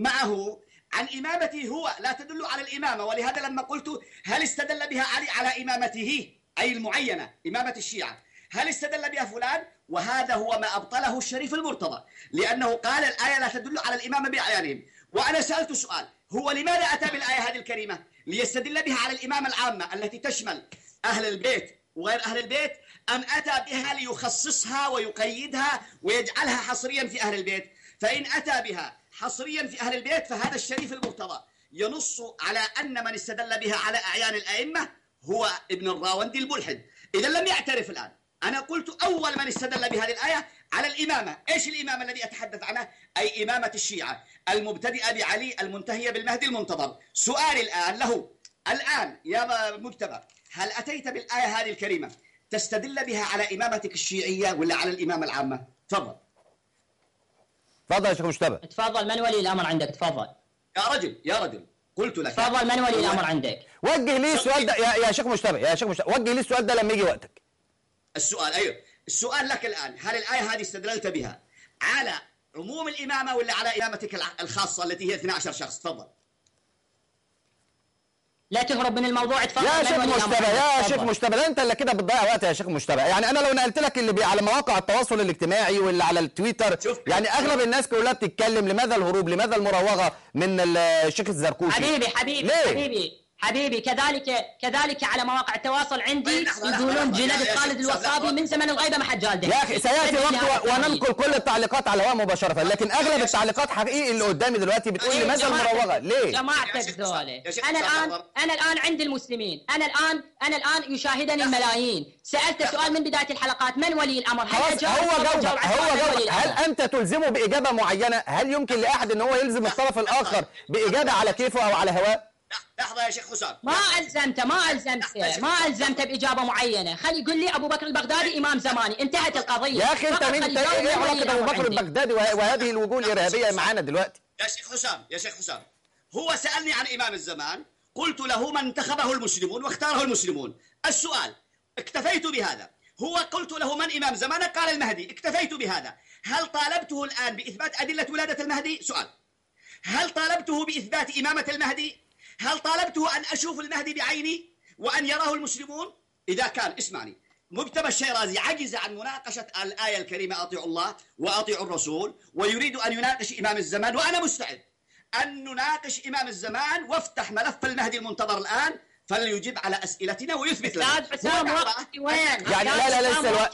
معه عن إمامته هو لا تدل على الإمامة. ولهذا لما قلت هل استدل بها علي على إمامته أي المعينة إمامة الشيعة، هل استدل بها فلان؟ وهذا هو ما أبطله الشريف المرتضى، لأنه قال الآية لا تدل على الإمامة بأعيانهم. وأنا سألت سؤال، هو لماذا أتى بالآية هذه الكريمة؟ ليستدل بها على الإمامة العامة التي تشمل أهل البيت وغير أهل البيت، أم أتى بها ليخصصها ويقيدها ويجعلها حصريا في أهل البيت؟ فإن أتى بها حصريا في أهل البيت فهذا الشريف المرتضى ينص على أن من استدل بها على أعيان الأئمة هو ابن الراوندي الملحد. إذا لم يعترف الآن. أنا قلت أول من استدل بهذه الآية على الإمامة. إيش الإمامة الذي أتحدث عنها؟ أي إمامة الشيعة المبتدئة بعلي المنتهية بالمهدي المنتظر. سؤالي الآن له، الآن يا مجتبى، هل أتيت بالآية هذه الكريمة تستدل بها على إمامتك الشيعية ولا على الإمامة العامة؟ تفضل. تفضل يا شيخ مجتبى. تفضل، من ولي الأمر عندك؟ تفضل يا رجل قلت لك. تفضل، من ولي الأمر عندك؟ وجه لي السؤال ده يا شيخ مجتبى، وجه لي السؤال ده لما يجي وقتك. السؤال أيوه، السؤال لك الآن، هل الآية هذه استدللت بها على عموم الإمامة ولا على إمامتك الخاصة التي هي 12 شخص؟ تفضل. لا تهرب من الموضوع. تفضل يا شيخ مجتبى، انت اللي كده بتضيع وقت يا شيخ مجتبى. يعني انا لو نقلت لك اللي على مواقع التواصل الاجتماعي واللي على التويتر، يعني اغلب الناس كلها بتتكلم لماذا الهروب، لماذا المراوغه من الشيخ الزركوشي؟ حبيبي حبيبي كذلك على مواقع التواصل عندي يقولون جلد خالد الوصابي من زمن الغيبة ما حد جالده. يا اخي سياتي وقت وننقل كل التعليقات على الهواء مباشره، لكن اغلب التعليقات حقيقي اللي قدامي دلوقتي بتقول لماذا المراوغه؟ ليه؟ جماعتك ذولا انا الان عند المسلمين، انا الان يشاهدني الملايين. سالت سؤال من بدايه الحلقات، من ولي الامر؟ هل هو جاوب. هل انت تلزمه باجابه معينه؟ هل يمكن لاحد ان هو يلزم الطرف الاخر باجابه على كيفه او على هواه؟ لحظة يا شيخ حسام، ما ألزمته بإجابة معينة. خلي يقول لي أبو بكر البغدادي إمام زماني، انتهت القضية. يا أخي أنت إيه علاقة أبو بكر البغدادي وهذه الوجوه الإرهابية معانا دلوقتي؟ يا شيخ حسام هو سألني عن إمام الزمان، قلت له من انتخبه المسلمون واختاره المسلمون. السؤال اكتفيت بهذا. هو قلت له من إمام زمان؟ قال المهدي، اكتفيت بهذا. هل طالبته الآن بإثبات أدلة ولادة المهدي؟ سؤال. هل طالبته بإثبات إمامة المهدي؟ هل طالبته أن أشوف المهدي بعيني وأن يراه المسلمون؟ إذا كان اسمعني، مجتبى الشيرازي عجز عن مناقشة الآية الكريمة أطيعوا الله وأطيعوا الرسول ويريد أن يناقش إمام الزمان، وأنا مستعد أن نناقش إمام الزمان وافتح ملف المهدي المنتظر الآن فليجيب على أسئلتنا ويثبت لنا. حسام وقتي وين؟ يعني لا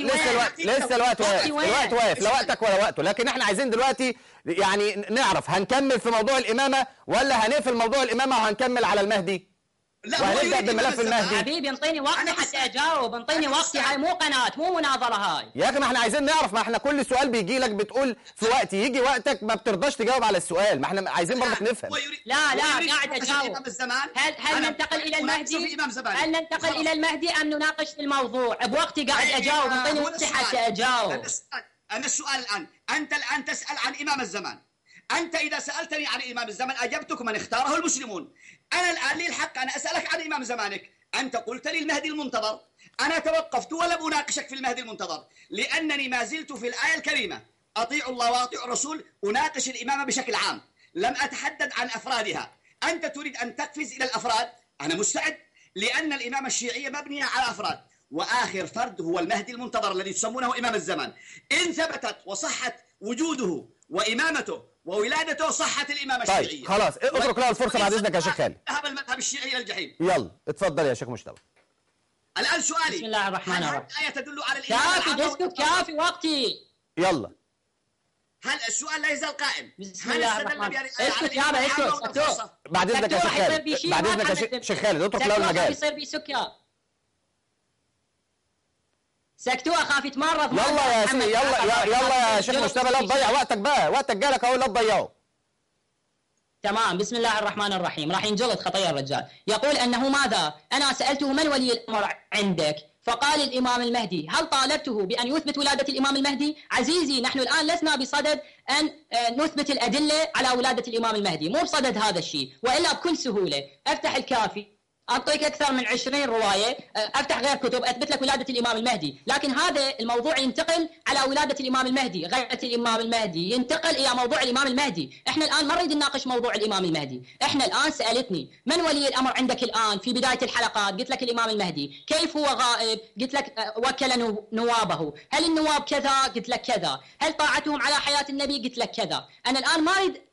لسه الوقت واقف، لا وقتك ولا وقته، لكن احنا عايزين دلوقتي يعني نعرف هنكمل في موضوع الإمامة ولا هنقفل موضوع الإمامة وهنكمل على المهدي؟ لا وهنبدأ بملف المهدي. حبيبي انطيني وقتي حتى اجاوب، انطيني وقتي، هاي مو قناة مو مناظرة هاي. يا اخي ما احنا عايزين نعرف، ما احنا كل سؤال بيجي لك بتقول في وقتي، يجي وقتك ما بترضاش تجاوب على السؤال، ما احنا عايزين برضك نفهم. لا قاعد اجاوب. هل ننتقل الى المهدي؟ هل ننتقل الى المهدي ام نناقش الموضوع؟ بوقتي قاعد اجاوب، انطيني وقتي حتى اجاوب. أنا السؤال الآن، أنت الآن تسأل عن إمام الزمان. أنت إذا سألتني عن إمام الزمان أجبتك من اختاره المسلمون. أنا الآن لي الحق أن أسألك عن إمام زمانك. أنت قلت لي المهدي المنتظر، أنا توقفت ولم أناقشك في المهدي المنتظر لأنني ما زلت في الآية الكريمة أطيعوا الله وأطيعوا الرسول، أناقش الإمامة بشكل عام، لم أتحدد عن أفرادها. أنت تريد أن تقفز إلى الأفراد، أنا مستعد، لأن الإمامة الشيعية مبنية على أفراد، وآخر فرد هو المهدي المنتظر الذي تسمونه إمام الزمان. إن ثبتت وصحت وجوده وإمامته وولادته صحت الإمامة الشيعية. طيب خلاص اترك له الفرصة بعد إذنك يا شيخ خالد. ذهب المذهب الشيعي إلى الجحيم. يلا اتفضل يا شيخ مجتبى. الآن سؤالي، بسم الله الرحمن الرحيم. هل الآية تدل على الإمامة؟ كافي وقتي. يلا. هل السؤال لا يزال قائم؟ بسم الله الرحمن الرحيم. اسكت بعد إذنك يا شيخ خالد. بعد إذنك يا شيخ خالد اترك له المجال. يصير بي سكر. سكتوها خاف يتمرض. يلا يا سيدي يلا يا شيخ مجتبى، لا تضيع وقتك بقى، وقتك جالك اهو لا تضيعه. تمام. بسم الله الرحمن الرحيم. راح ينجلط خطايا الرجال. يقول انه ماذا؟ انا سالته من ولي الامر عندك؟ فقال الامام المهدي. هل طالبته بان يثبت ولاده الامام المهدي؟ عزيزي نحن الان لسنا بصدد ان نثبت الادله على ولاده الامام المهدي، مو بصدد هذا الشيء، والا بكل سهوله افتح الكافي أعطيك أكثر من 20 رواية، أفتح غير كتب أثبت لك ولادة الإمام المهدي، لكن هذا الموضوع ينتقل على ولادة الإمام المهدي، غيبة الإمام المهدي، ينتقل إلى موضوع الإمام المهدي. إحنا الآن ما نريد نناقش موضوع الإمام المهدي، إحنا الآن سألتني من ولي الأمر عندك الآن في بداية الحلقات، قلت لك الإمام المهدي، كيف هو غائب؟ قلت لك وكل نوابه، هل النواب كذا؟ قلت لك كذا، هل طاعتهم على حياة النبي؟ قلت لك كذا. أنا الآن ما أريد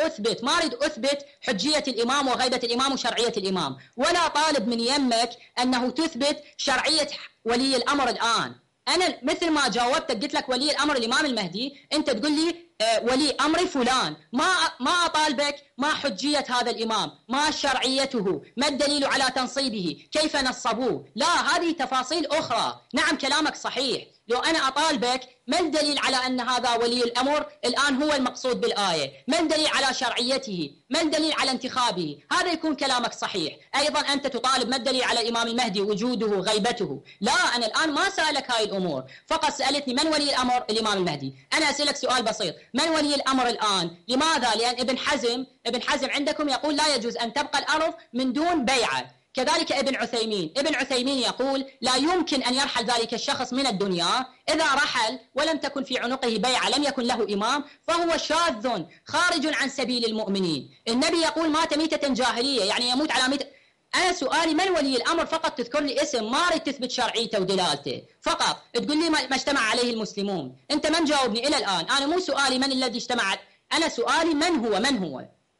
أثبت حجية الإمام وغيبة الإمام وشرعية الإمام، ولا طالب من يمك أنه تثبت شرعية ولي الأمر الآن. أنا مثل ما جاوبتك قلت لك ولي الأمر الإمام المهدي، أنت تقول لي ولي أمري فلان. ما أطالبك ما حجية هذا الإمام، ما شرعيته، ما الدليل على تنصيبه، كيف نصبوه، لا هذه تفاصيل أخرى. نعم كلامك صحيح، لو أنا أطالبك ما الدليل على أن هذا ولي الأمر الآن هو المقصود بالآية، ما الدليل على شرعيته، ما الدليل على انتخابه، هذا يكون كلامك صحيح. أيضا أنت تطالب ما الدليل على الإمام المهدي، وجوده، غيبته. لا أنا الآن ما سألك هاي الأمور، فقط سألتني من ولي الأمر الإمام المهدي. أنا أسألك سؤال بسيط، من ولي الأمر الآن؟ لماذا؟ لأن ابن حزم عندكم يقول لا يجوز أن تبقى الأرض من دون بيعة، كذلك ابن عثيمين يقول لا يمكن أن يرحل ذلك الشخص من الدنيا، إذا رحل ولم تكن في عنقه بيعة لم يكن له إمام فهو شاذ خارج عن سبيل المؤمنين. النبي يقول مات ميتة جاهلية، يعني يموت على ميتة. أنا سؤالي من ولي الأمر؟ فقط تذكر لي اسم، ما أريد تثبت شرعيته ودلالته، فقط تقول لي ما اجتمع عليه المسلمون. أنت من جاوبني إلى الآن، أنا مو سؤالي من الذي اجتمع، أنا سؤالي من هو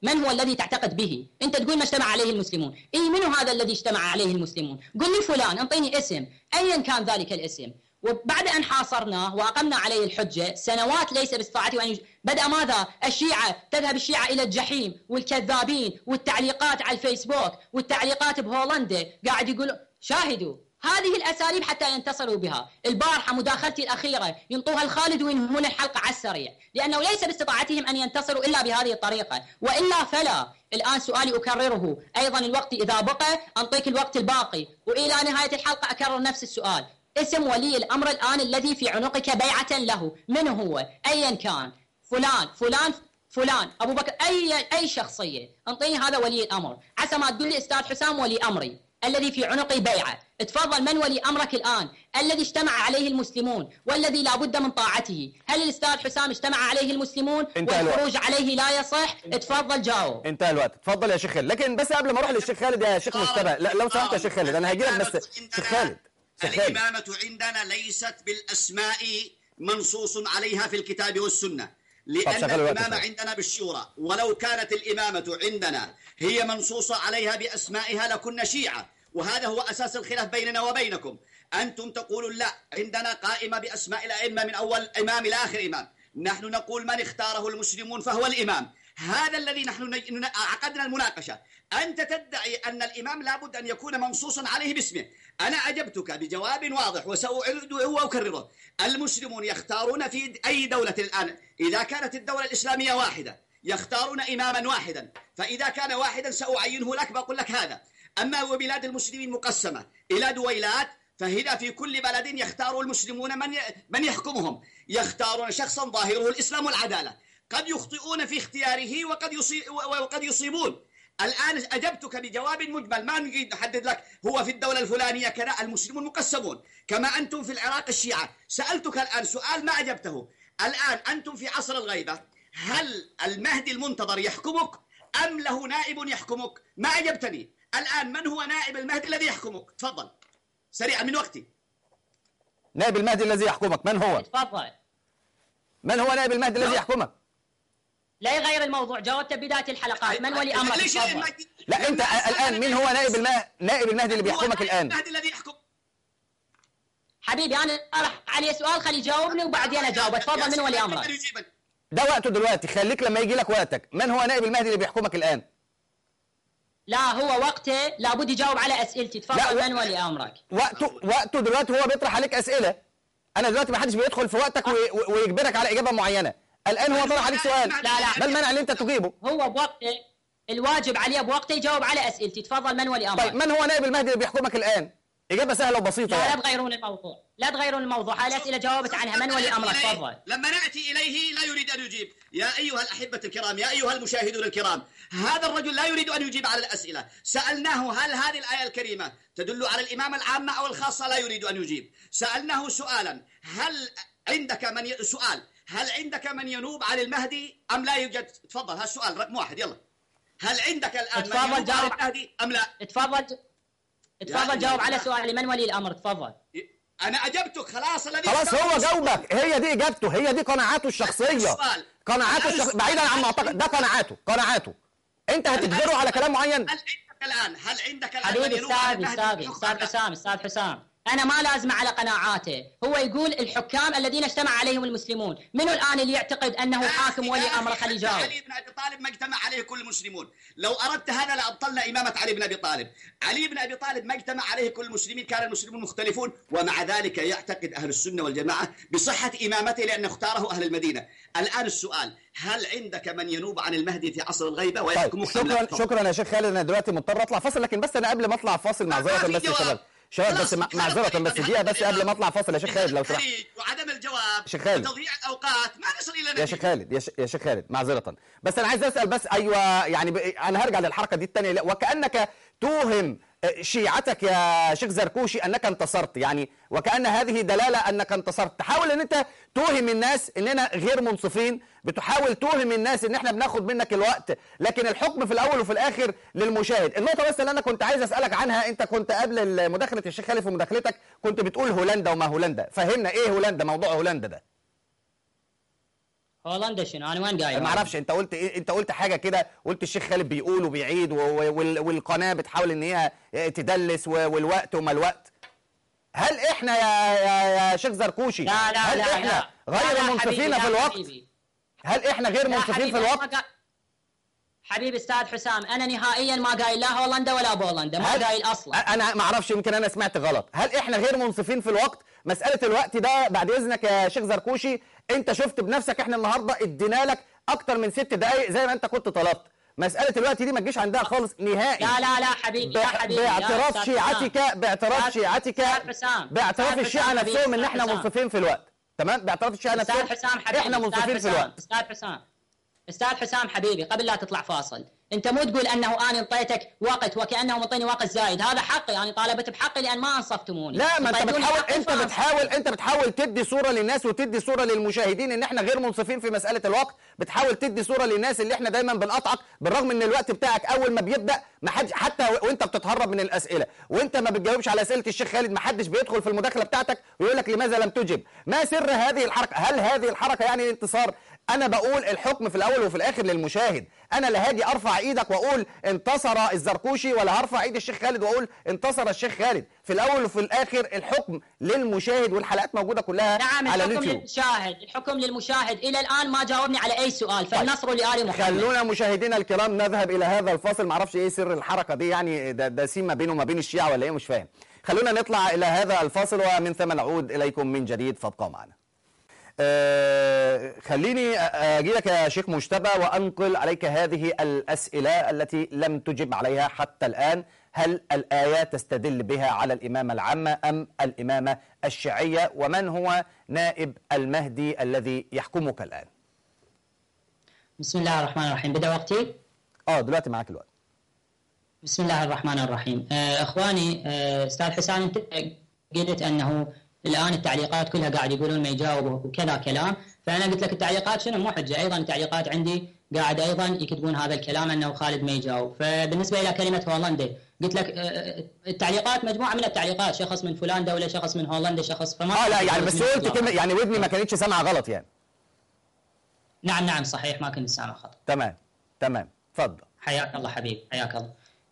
من هو الذي تعتقد به؟ أنت تقول ما اجتمع عليه المسلمون، من هو هذا الذي اجتمع عليه المسلمون؟ قل لي فلان، انطيني اسم أيا كان ذلك الاسم. وبعد أن حاصرناه وأقمنا عليه الحجة سنوات ليس باستطاعته أن بدأ ماذا؟ الشيعة، تذهب الشيعة إلى الجحيم والكذابين والتعليقات على الفيسبوك والتعليقات بهولندا، قاعد يقول شاهدوا هذه الأساليب حتى ينتصروا بها. البارحة مداخلتي الأخيرة ينطوها الخالد وينهون الحلقة على السريع، لأنه ليس باستطاعتهم أن ينتصروا إلا بهذه الطريقة، وإلا فلا. الآن سؤالي أكرره أيضا، الوقت إذا بقى أنطيك الوقت الباقي، وإلى نهاية الحلقة أكرر نفس السؤال. اسم ولي الأمر الآن الذي في عنقك بيعة له، من هو؟ أيا كان، فلان فلان فلان أبو بكر، أي شخصية، انطيني هذا ولي الأمر، عسى ما تقول لي أستاذ حسام ولي أمري الذي في عنقي بيعة. تفضل، من ولي أمرك الآن الذي اجتمع عليه المسلمون والذي لا بد من طاعته؟ هل الأستاذ حسام اجتمع عليه المسلمون والخروج عليه لا يصح؟ تفضل جاوب. انتهى الوقت. تفضل يا شيخ خالد. لكن بس قبل ما اروح للشيخ خالد يا شيخ مجتبى، لا لو سمحت يا شيخ خالد، انا هجي لك بس. شيخ خالد، الإمامة عندنا ليست بالأسماء منصوص عليها في الكتاب والسنة، لأن الإمامة عندنا بالشورى، ولو كانت الإمامة عندنا هي منصوصة عليها بأسمائها لكنا شيعة، وهذا هو أساس الخلاف بيننا وبينكم. أنتم تقولون لا، عندنا قائمة بأسماء الأئمة من أول إمام إلى آخر إمام، نحن نقول من اختاره المسلمون فهو الإمام. هذا الذي نحن عقدنا المناقشة. أنت تدعي أن الإمام لابد أن يكون منصوصا عليه باسمه. أنا أجبتك بجواب واضح وسأعيده وأكرره. المسلمون يختارون في أي دولة الآن، إذا كانت الدولة الإسلامية واحدة يختارون إماما واحدا، فإذا كان واحدا سأعينه لك بقول لك هذا. أما وبلاد المسلمين مقسمة إلى دويلات، فهنا في كل بلد يختار المسلمون من يحكمهم، يختارون شخصا ظاهره الإسلام والعدالة، قد يخطئون في اختياره وقد يصيبون. الآن أجبتك بجواب مجمل، ما نريد نحدد لك هو في الدولة الفلانية كذا. المسلمون مقسمون كما أنتم في العراق الشيعة. سألتك الآن سؤال ما أجبته. الآن أنتم في عصر الغيبة، هل المهدي المنتظر يحكمك أم له نائب يحكمك؟ ما أجبتني. الآن من هو نائب المهدي الذي يحكمك؟ تفضل سريعا من وقتي. نائب المهدي الذي يحكمك من هو؟ تفضل. من هو نائب المهدي الذي يحكمك؟ لا يغير الموضوع، جاوبت بداية الحلقات. من ولي أمرك؟ لا أنت الآن من هو نائب المهدي اللي بيحكمك الآن؟ المهدي الذي يحكم. حبيبي أنا أطرح عليه سؤال، خليه يجاوبني وبعدين أجاوب. تفضل، من ولي أمرك؟ ده وقته دلوقتي، خليك لما يجي لك وقتك. من هو نائب المهدي اللي بيحكمك الآن؟ لا هو وقته لابد يجاوب على أسئلتي. تفضل، من ولي أمرك؟ وقته دلوقتي، هو بيطرح عليك أسئلة. أنا دلوقتي ما حدش بيدخل في وقتك ويجبرك على إجابة معينة. الآن هو طرح عليك سؤال، لا ما المانع اللي أنت تجيبه؟ هو بوقته، الواجب عليه بوقته يجاوب على أسئلتي. تفضل، من ولي أمرك؟ طيب من هو نائب المهدي اللي بيحكمك الآن؟ إجابة سهلة وبسيطة. لا تغيرون الموضوع، لا تغيرون الموضوع. هاي الأسئلة جاوبت عنها. من ولي أمرك؟ تفضل. لما نأتي إليه لا يريد أن يجيب. يا أيها الأحبة الكرام، يا أيها المشاهدون الكرام، هذا الرجل لا يريد أن يجيب على الأسئلة. سألناه هل هذه الآية الكريمة تدل على الإمامة العامة أو الخاصة؟ لا يريد أن يجيب. سألناه سؤالا، هل عندك من ينوب عن المهدي أم لا يوجد؟ تفضل، هذا السؤال رقم 1. يلا، هل عندك الآن من ينوب عن المهدي أم لا؟ تفضل جاوب على سؤالي. من ولي الأمر؟ تفضل. أنا أجبتك خلاص. خلاص هو جاوبك، هي دي إجابته، هي دي قناعاته الشخصية. بعيدا عن معتقد، ده قناعاته. أنت هتجبره على كلام معين؟ هل عندك الآن حبيبي أستاذ حسام، أنا ما لازم على قناعاته. هو يقول الحكام الذين اجتمع عليهم المسلمون. منو الآن اللي يعتقد أنه حاكم ولي أمر؟ خليه يجاوب. علي بن أبي طالب ما اجتمع عليه كل المسلمون. لو أردت هذا لأبطلنا إمامة علي بن أبي طالب. علي بن أبي طالب ما اجتمع عليه كل المسلمين، كان المسلمون مختلفون، ومع ذلك يعتقد أهل السنة والجماعة بصحة إمامته لأن اختاره أهل المدينة. الآن السؤال، هل عندك من ينوب عن المهدي في عصر الغيبة ويحكم؟ طيب شكرا يا شيخ خالد. أنا دلوقتي مضطر أطلع فاصل، لكن بس أنا قبل ما أطلع فاصل معذرة بس يا شباب بس معذرة بس دقيقة بس قبل ما اطلع فاصل يا شيخ خالد لو سمحت. وعدم الجواب شيخ خالد وتضييع الاوقات ما نصل الى نتيجة. يا شيخ خالد معذرة، بس انا عايز اسال بس. ايوه يعني انا هرجع للحركة دي الثانية. وكأنك توهم شيعتك يا شيخ زركوشي انك انتصرت، يعني وكأن هذه دلالة انك انتصرت. تحاول ان انت توهم الناس اننا غير منصفين، بتحاول توهم الناس ان احنا بناخد منك الوقت، لكن الحكم في الاول وفي الاخر للمشاهد. النقطة بس اللي انا كنت عايز اسالك عنها، انت كنت قبل مداخلة الشيخ خالد في مداخلتك كنت بتقول هولندا وما هولندا. فهمنا ايه هولندا، موضوع هولندا ده. هولندا شنو؟ انا وين قايل؟ ما اعرفش، انت قلت ايه؟ انت قلت حاجه كده، قلت الشيخ خالد بيقول وبيعيد والقناه بتحاول ان هي تدلس والوقت وما الوقت. هل احنا يا شيخ زركوشي لا هل احنا غير منصفين في الوقت؟ هل احنا غير منصفين في الوقت؟ حبيبي استاذ حسام، انا نهائيا ما قايل لا هولندا ولا بولندا، ما قايل اصلا. انا ما اعرفش، يمكن انا سمعت غلط. هل احنا غير منصفين في الوقت؟ مساله الوقت ده بعد اذنك يا شيخ زركوشي، انت شفت بنفسك احنا النهارده ادينا لك اكتر من 6 دقائق زي ما انت كنت طلبت. مساله الوقت دي ما تجيش عندها خالص نهائي. لا حبيبي، يا حبيبي باعتراف شيعتك الشيعة نفسهم ان احنا منصفين في الوقت. تمام، باعتراف الشيعة نفسهم احنا منصفين في الوقت. استاذ حسام حبيبي، قبل لا تطلع فاصل، انت مو تقول انه انا انطيتك وقت وكانه منطيني وقت زايد. هذا حقي، انا طالبت بحقي لان ما انصفتموني. لا، ما انت بتحاول تدي صوره للناس وتدي صوره للمشاهدين ان احنا غير منصفين في مساله الوقت. بتحاول تدي صوره للناس اللي احنا دايما بنقطعك، بالرغم ان الوقت بتاعك اول ما بيبدا ما حد، حتى وانت بتتهرب من الاسئله وانت ما بتجاوبش على اسئله الشيخ خالد، ما حدش بيدخل في المداخله بتاعتك ويقول لك لماذا لم تجب؟ ما سر هذه الحركه؟ هل هذه الحركه يعني انتصار؟ انا بقول الحكم في الاول وفي الاخر للمشاهد. انا لا هاجي ارفع ايدك واقول انتصر الزركوشي، ولا هرفع ايد الشيخ خالد واقول انتصر الشيخ خالد. في الاول وفي الاخر الحكم للمشاهد، والحلقات موجوده كلها على اليوتيوب. الحكم للمشاهد. الى الان ما جاوبني على اي سؤال، فالنصر لآل محمد. خلونا مشاهدينا الكرام نذهب الى هذا الفاصل. ما اعرفش ايه سر الحركه دي، يعني ده سيم ما بينه وما بين الشيعة ولا ايه؟ مش فاهم. خلونا نطلع الى هذا الفاصل ومن ثم نعود اليكم من جديد، فابقوا معنا. خليني أجي لك يا شيخ مجتبى وأنقل عليك هذه الأسئلة التي لم تجب عليها حتى الآن. هل الآية تستدل بها على الإمامة العامة أم الإمامة الشيعية؟ ومن هو نائب المهدي الذي يحكمك الآن؟ بسم الله الرحمن الرحيم. بدأ وقتي؟ دلوقتي معك الوقت. بسم الله الرحمن الرحيم. أخواني، أستاذ حسام، أنت قلت أنه الآن التعليقات كلها قاعد يقولون ما يجاوبوا وكذا كلام، فأنا قلت لك التعليقات شنو مو حجة. أيضا التعليقات عندي قاعد أيضا يكتبون هذا الكلام أنه خالد ما يجاوب. فبالنسبة إلى كلمة هولندا، قلت لك التعليقات مجموعة من التعليقات، شخص من فلان دولة، شخص من هولندا، شخص فما لا يعني بس قلت كلمة، يعني ودني ما كانتش سامعة غلط يعني. نعم صحيح، ما كنت سامع خطأ. تمام تفضل. حياك الله حبيب، حياك الله.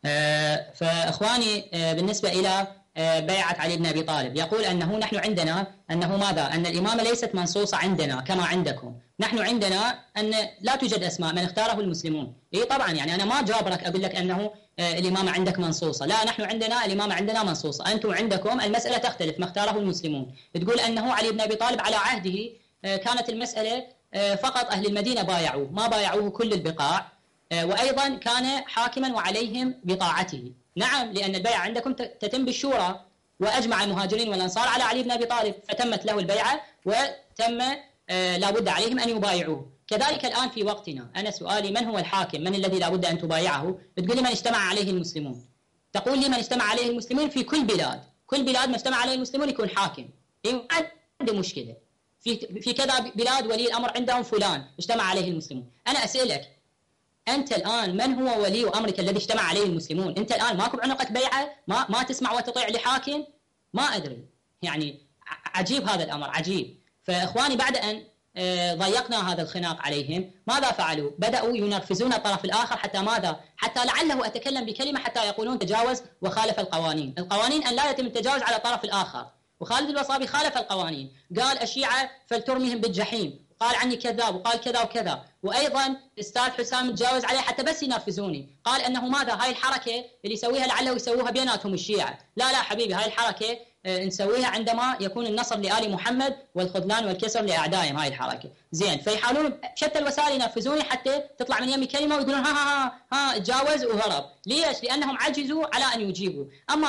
فإخواني، بالنسبة إلى بيعة علي بن أبي طالب، يقول أنه نحن عندنا أنه ماذا؟ أن الإمامة ليست منصوصة عندنا كما عندكم. نحن عندنا أن لا توجد أسماء، من اختاره المسلمون. إيه طبعا، يعني أنا ما جابرك أقول لك أنه الإمامة عندك منصوصة. لا، نحن عندنا الإمامة عندنا منصوصة، أنتم عندكم المسألة تختلف، ما اختاره المسلمون. تقول أنه علي بن أبي طالب على عهده كانت المسألة فقط أهل المدينة بايعوه، ما بايعوه كل البقاع، وأيضا كان حاكما وعليهم بطاعته. نعم، لأن البيعة عندكم تتم بالشورى، وأجمع المهاجرين والأنصار على علي بن أبي طالب، فتمت له البيعة وتم لا بد عليهم أن يبايعوه. كذلك الآن في وقتنا، أنا سؤالي من هو الحاكم؟ من الذي لا بد أن تبايعه؟ بتقول لي من اجتمع عليه المسلمون. تقول لي من اجتمع عليه المسلمين في كل بلاد، كل بلاد ما اجتمع عليه المسلمون يكون حاكم. ما عنده مشكلة. في كذا بلاد ولي الأمر عندهم فلان اجتمع عليه المسلمون. أنا أسألك، أنت الآن من هو ولي أمرك الذي اجتمع عليه المسلمون؟ أنت الآن ماكو بعنقك بيعة؟ ما تسمع وتطيع لحاكم؟ ما أدري، يعني عجيب هذا الأمر، عجيب. فإخواني، بعد أن ضيقنا هذا الخناق عليهم، ماذا فعلوا؟ بدأوا ينرفزون الطرف الآخر. حتى ماذا؟ حتى لعله أتكلم بكلمة حتى يقولون تجاوز وخالف القوانين. القوانين أن لا يتم التجاوز على الطرف الآخر. وخالد الوصابي خالف القوانين، قال الشيعة فلترميهم بالجحيم، قال عني كذاب، وقال كذا وكذا. وأيضا أستاذ حسام تجاوز عليه حتى بس ينرفزوني، قال أنه ماذا؟ هاي الحركة اللي يسويها لعله يسووها بيناتهم الشيعة. لا حبيبي، هاي الحركة نسويها عندما يكون النصر لآل محمد والخذلان والكسر لأعدائهم. هاي الحركة زين، فيحاولون بشتى الوسائل ينرفزوني حتى تطلع من يمي كلمة ويقولون ها تجاوز وهرب. ليش؟ لأنهم عجزوا على أن يجيبوا. أما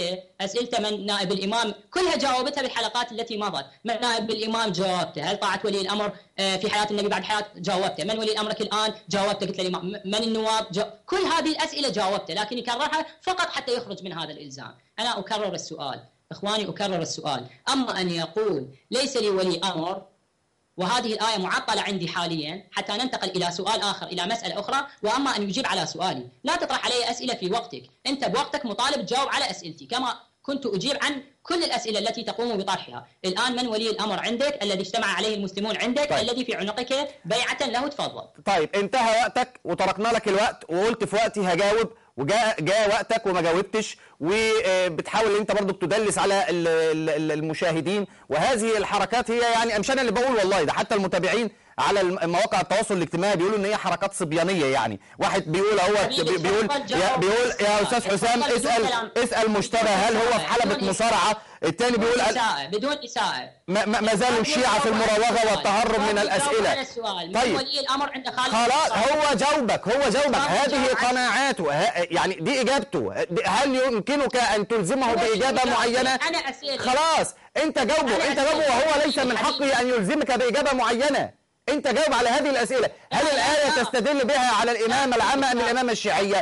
أسئلته من نائب الإمام كلها جاوبتها بالحلقات التي مضت. من نائب الإمام جاوبته. هل طاعة ولي الأمر في حياة النبي بعد حياة؟ جاوبته. من ولي أمرك الآن؟ جاوبته. قلت للإمام من النواب؟ كل هذه الأسئلة جاوبته، لكن يكررها فقط حتى يخرج من هذا الإلزام. أنا أكرر السؤال إخواني، أكرر السؤال. أما أن يقول ليس لي ولي أمر، وهذه الآية معطلة عندي حاليا حتى ننتقل إلى سؤال آخر، إلى مسألة أخرى، وأما أن يجيب على سؤالي. لا تطرح علي أسئلة في وقتك، أنت بوقتك مطالب تجاوب على أسئلتي كما كنت أجيب عن كل الأسئلة التي تقوم بطرحها. الآن من ولي الأمر عندك الذي اجتمع عليه المسلمون عندك؟ طيب. الذي في عنقك بيعة له؟ تفضل. طيب انتهى وقتك وتركنا لك الوقت، وقلت في وقتي هجاوب، وجاء وقتك وما جاوبتش، وبتحاول انت برضو تدلس على المشاهدين، وهذه الحركات هي يعني مش انا اللي بقول والله، ده حتى المتابعين على مواقع التواصل الاجتماعي بيقولوا ان هي حركات صبيانيه. يعني واحد بيقول اهو بيقول يا استاذ حسام اسال مشتبه هل هو في حلبة مصارعه، الثاني بيقول بدون إساءة. ما زالوا الشيعة في المراوغة والتهرب من الأسئلة. طيب ولي الأمر عند خالد خلاص هو جاوبك هذه قناعاته، يعني دي إجابته. هل يمكنك أن تلزمه بإجابة معينة؟ خلاص أنت جاوبه وهو ليس من حقه أن يلزمك بإجابة معينة. أنت جاوب على هذه الأسئلة. هل الآية تستدل بها على الإمامة العامة أم الإمامة الشيعية؟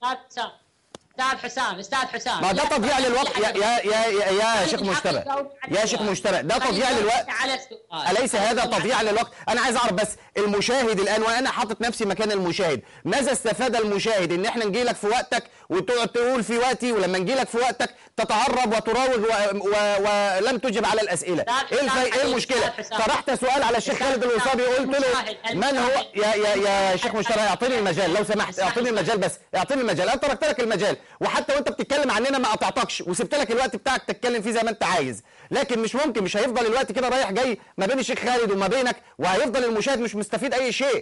استاذ حسام ما ده تضييع للوقت يا شيخ مشتبه، ده تضييع للوقت. أليس هذا تضييع للوقت؟ أنا عايز أعرف بس المشاهد الآن، وأنا حاطط نفسي مكان المشاهد، ماذا استفاد المشاهد إن إحنا نجي لك في وقتك وتقعد تقول في وقتي، ولما نجي لك في وقتك تتعرب وتراوغ ولم تجب على الأسئلة؟ إيه المشكلة؟ طرحت سؤال على الشيخ خالد الوصابي وقلت له من هو يا شيخ مشتبه، اعطيني المجال لو سمحت، اعطيني المجال بس، اعطيني المجال. أنا تركت لك المجال، وحتى وانت بتتكلم عننا ما قطعتكش، وسبت لك الوقت بتاعك تتكلم فيه زي ما انت عايز، لكن مش ممكن، مش هيفضل الوقت كده رايح جاي ما بين الشيخ خالد وما بينك، وهيفضل المشاهد مش مستفيد اي شيء.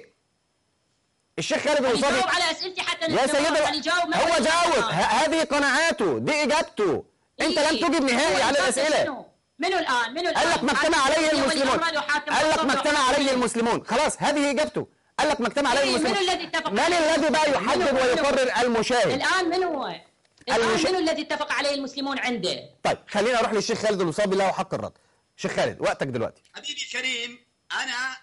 الشيخ خالد الوصابي يجاوب على اسئلتي حتى يا سيدي هو جاوب، هذه قناعاته، دي اجابته. انت لم تجب نهائي على الاسئله. منو الان قال لك ما اجتمع عليه المسلمون، قال لك ما اجتمع عليه المسلمون، خلاص هذه اجابته. قال لك ما اجتمع عليه المسلمون. من الذي بقى يحدد ويقرر؟ المشاهد. الان من هو؟ الآن منو الذي اتفق عليه المسلمون عنده؟ طيب خلينا اروح للشيخ خالد الوصابي له حق الرد. شيخ خالد وقتك دلوقتي. حبيبي الكريم، انا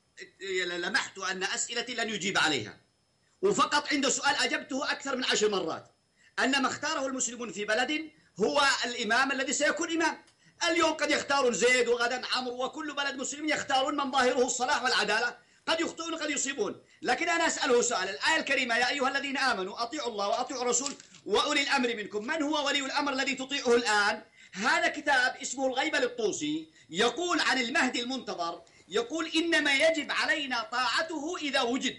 لمحت ان اسئلتي لن يجيب عليها، وفقط عنده سؤال اجبته اكثر من 10 مرات، ان ما اختاره المسلمون في بلد هو الامام الذي سيكون امام. اليوم قد يختارون زيد وغدا عمرو، وكل بلد مسلم يختارون من ظاهره الصلاح والعداله، قد يخطئون وقد يصيبون. لكن انا اساله سؤال، الايه الكريمه يا ايها الذين امنوا اطيعوا الله واطيعوا الرسول واولي الامر منكم. من هو ولي الامر الذي تطيعه الان؟ هذا كتاب اسمه الغيبه للطوسي، يقول عن المهدي المنتظر، يقول انما يجب علينا طاعته اذا وجد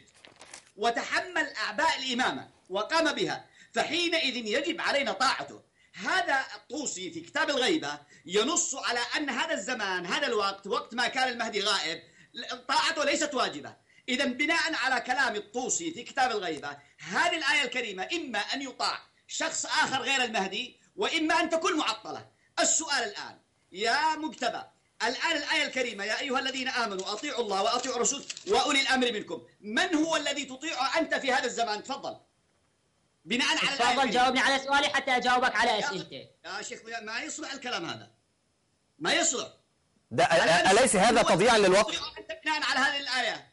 وتحمل اعباء الامامه وقام بها، فحينئذ يجب علينا طاعته. هذا الطوسي في كتاب الغيبه ينص على ان هذا الزمان، هذا الوقت، وقت ما كان المهدي غائب، طاعته ليست واجبه. إذا بناء على كلام الطوسي في كتاب الغيبة، هذه الآية الكريمة إما أن يطاع شخص آخر غير المهدي، وإما أن تكون معطلة. السؤال الآن يا مجتبى، الآن الآية الكريمة يا أيها الذين آمنوا أطيعوا الله وأطيعوا الرسول وأولي الأمر منكم، من هو الذي تطيعه أنت في هذا الزمان؟ تفضل. بناء على الآية تفضل جاوبني على سؤالي حتى أجاوبك على أسئلتي. يا شيخ ما يصلح الكلام هذا، ما يصلح. ده أليس هذا تضييع للوقت؟ أنت بناء على هذه الآية.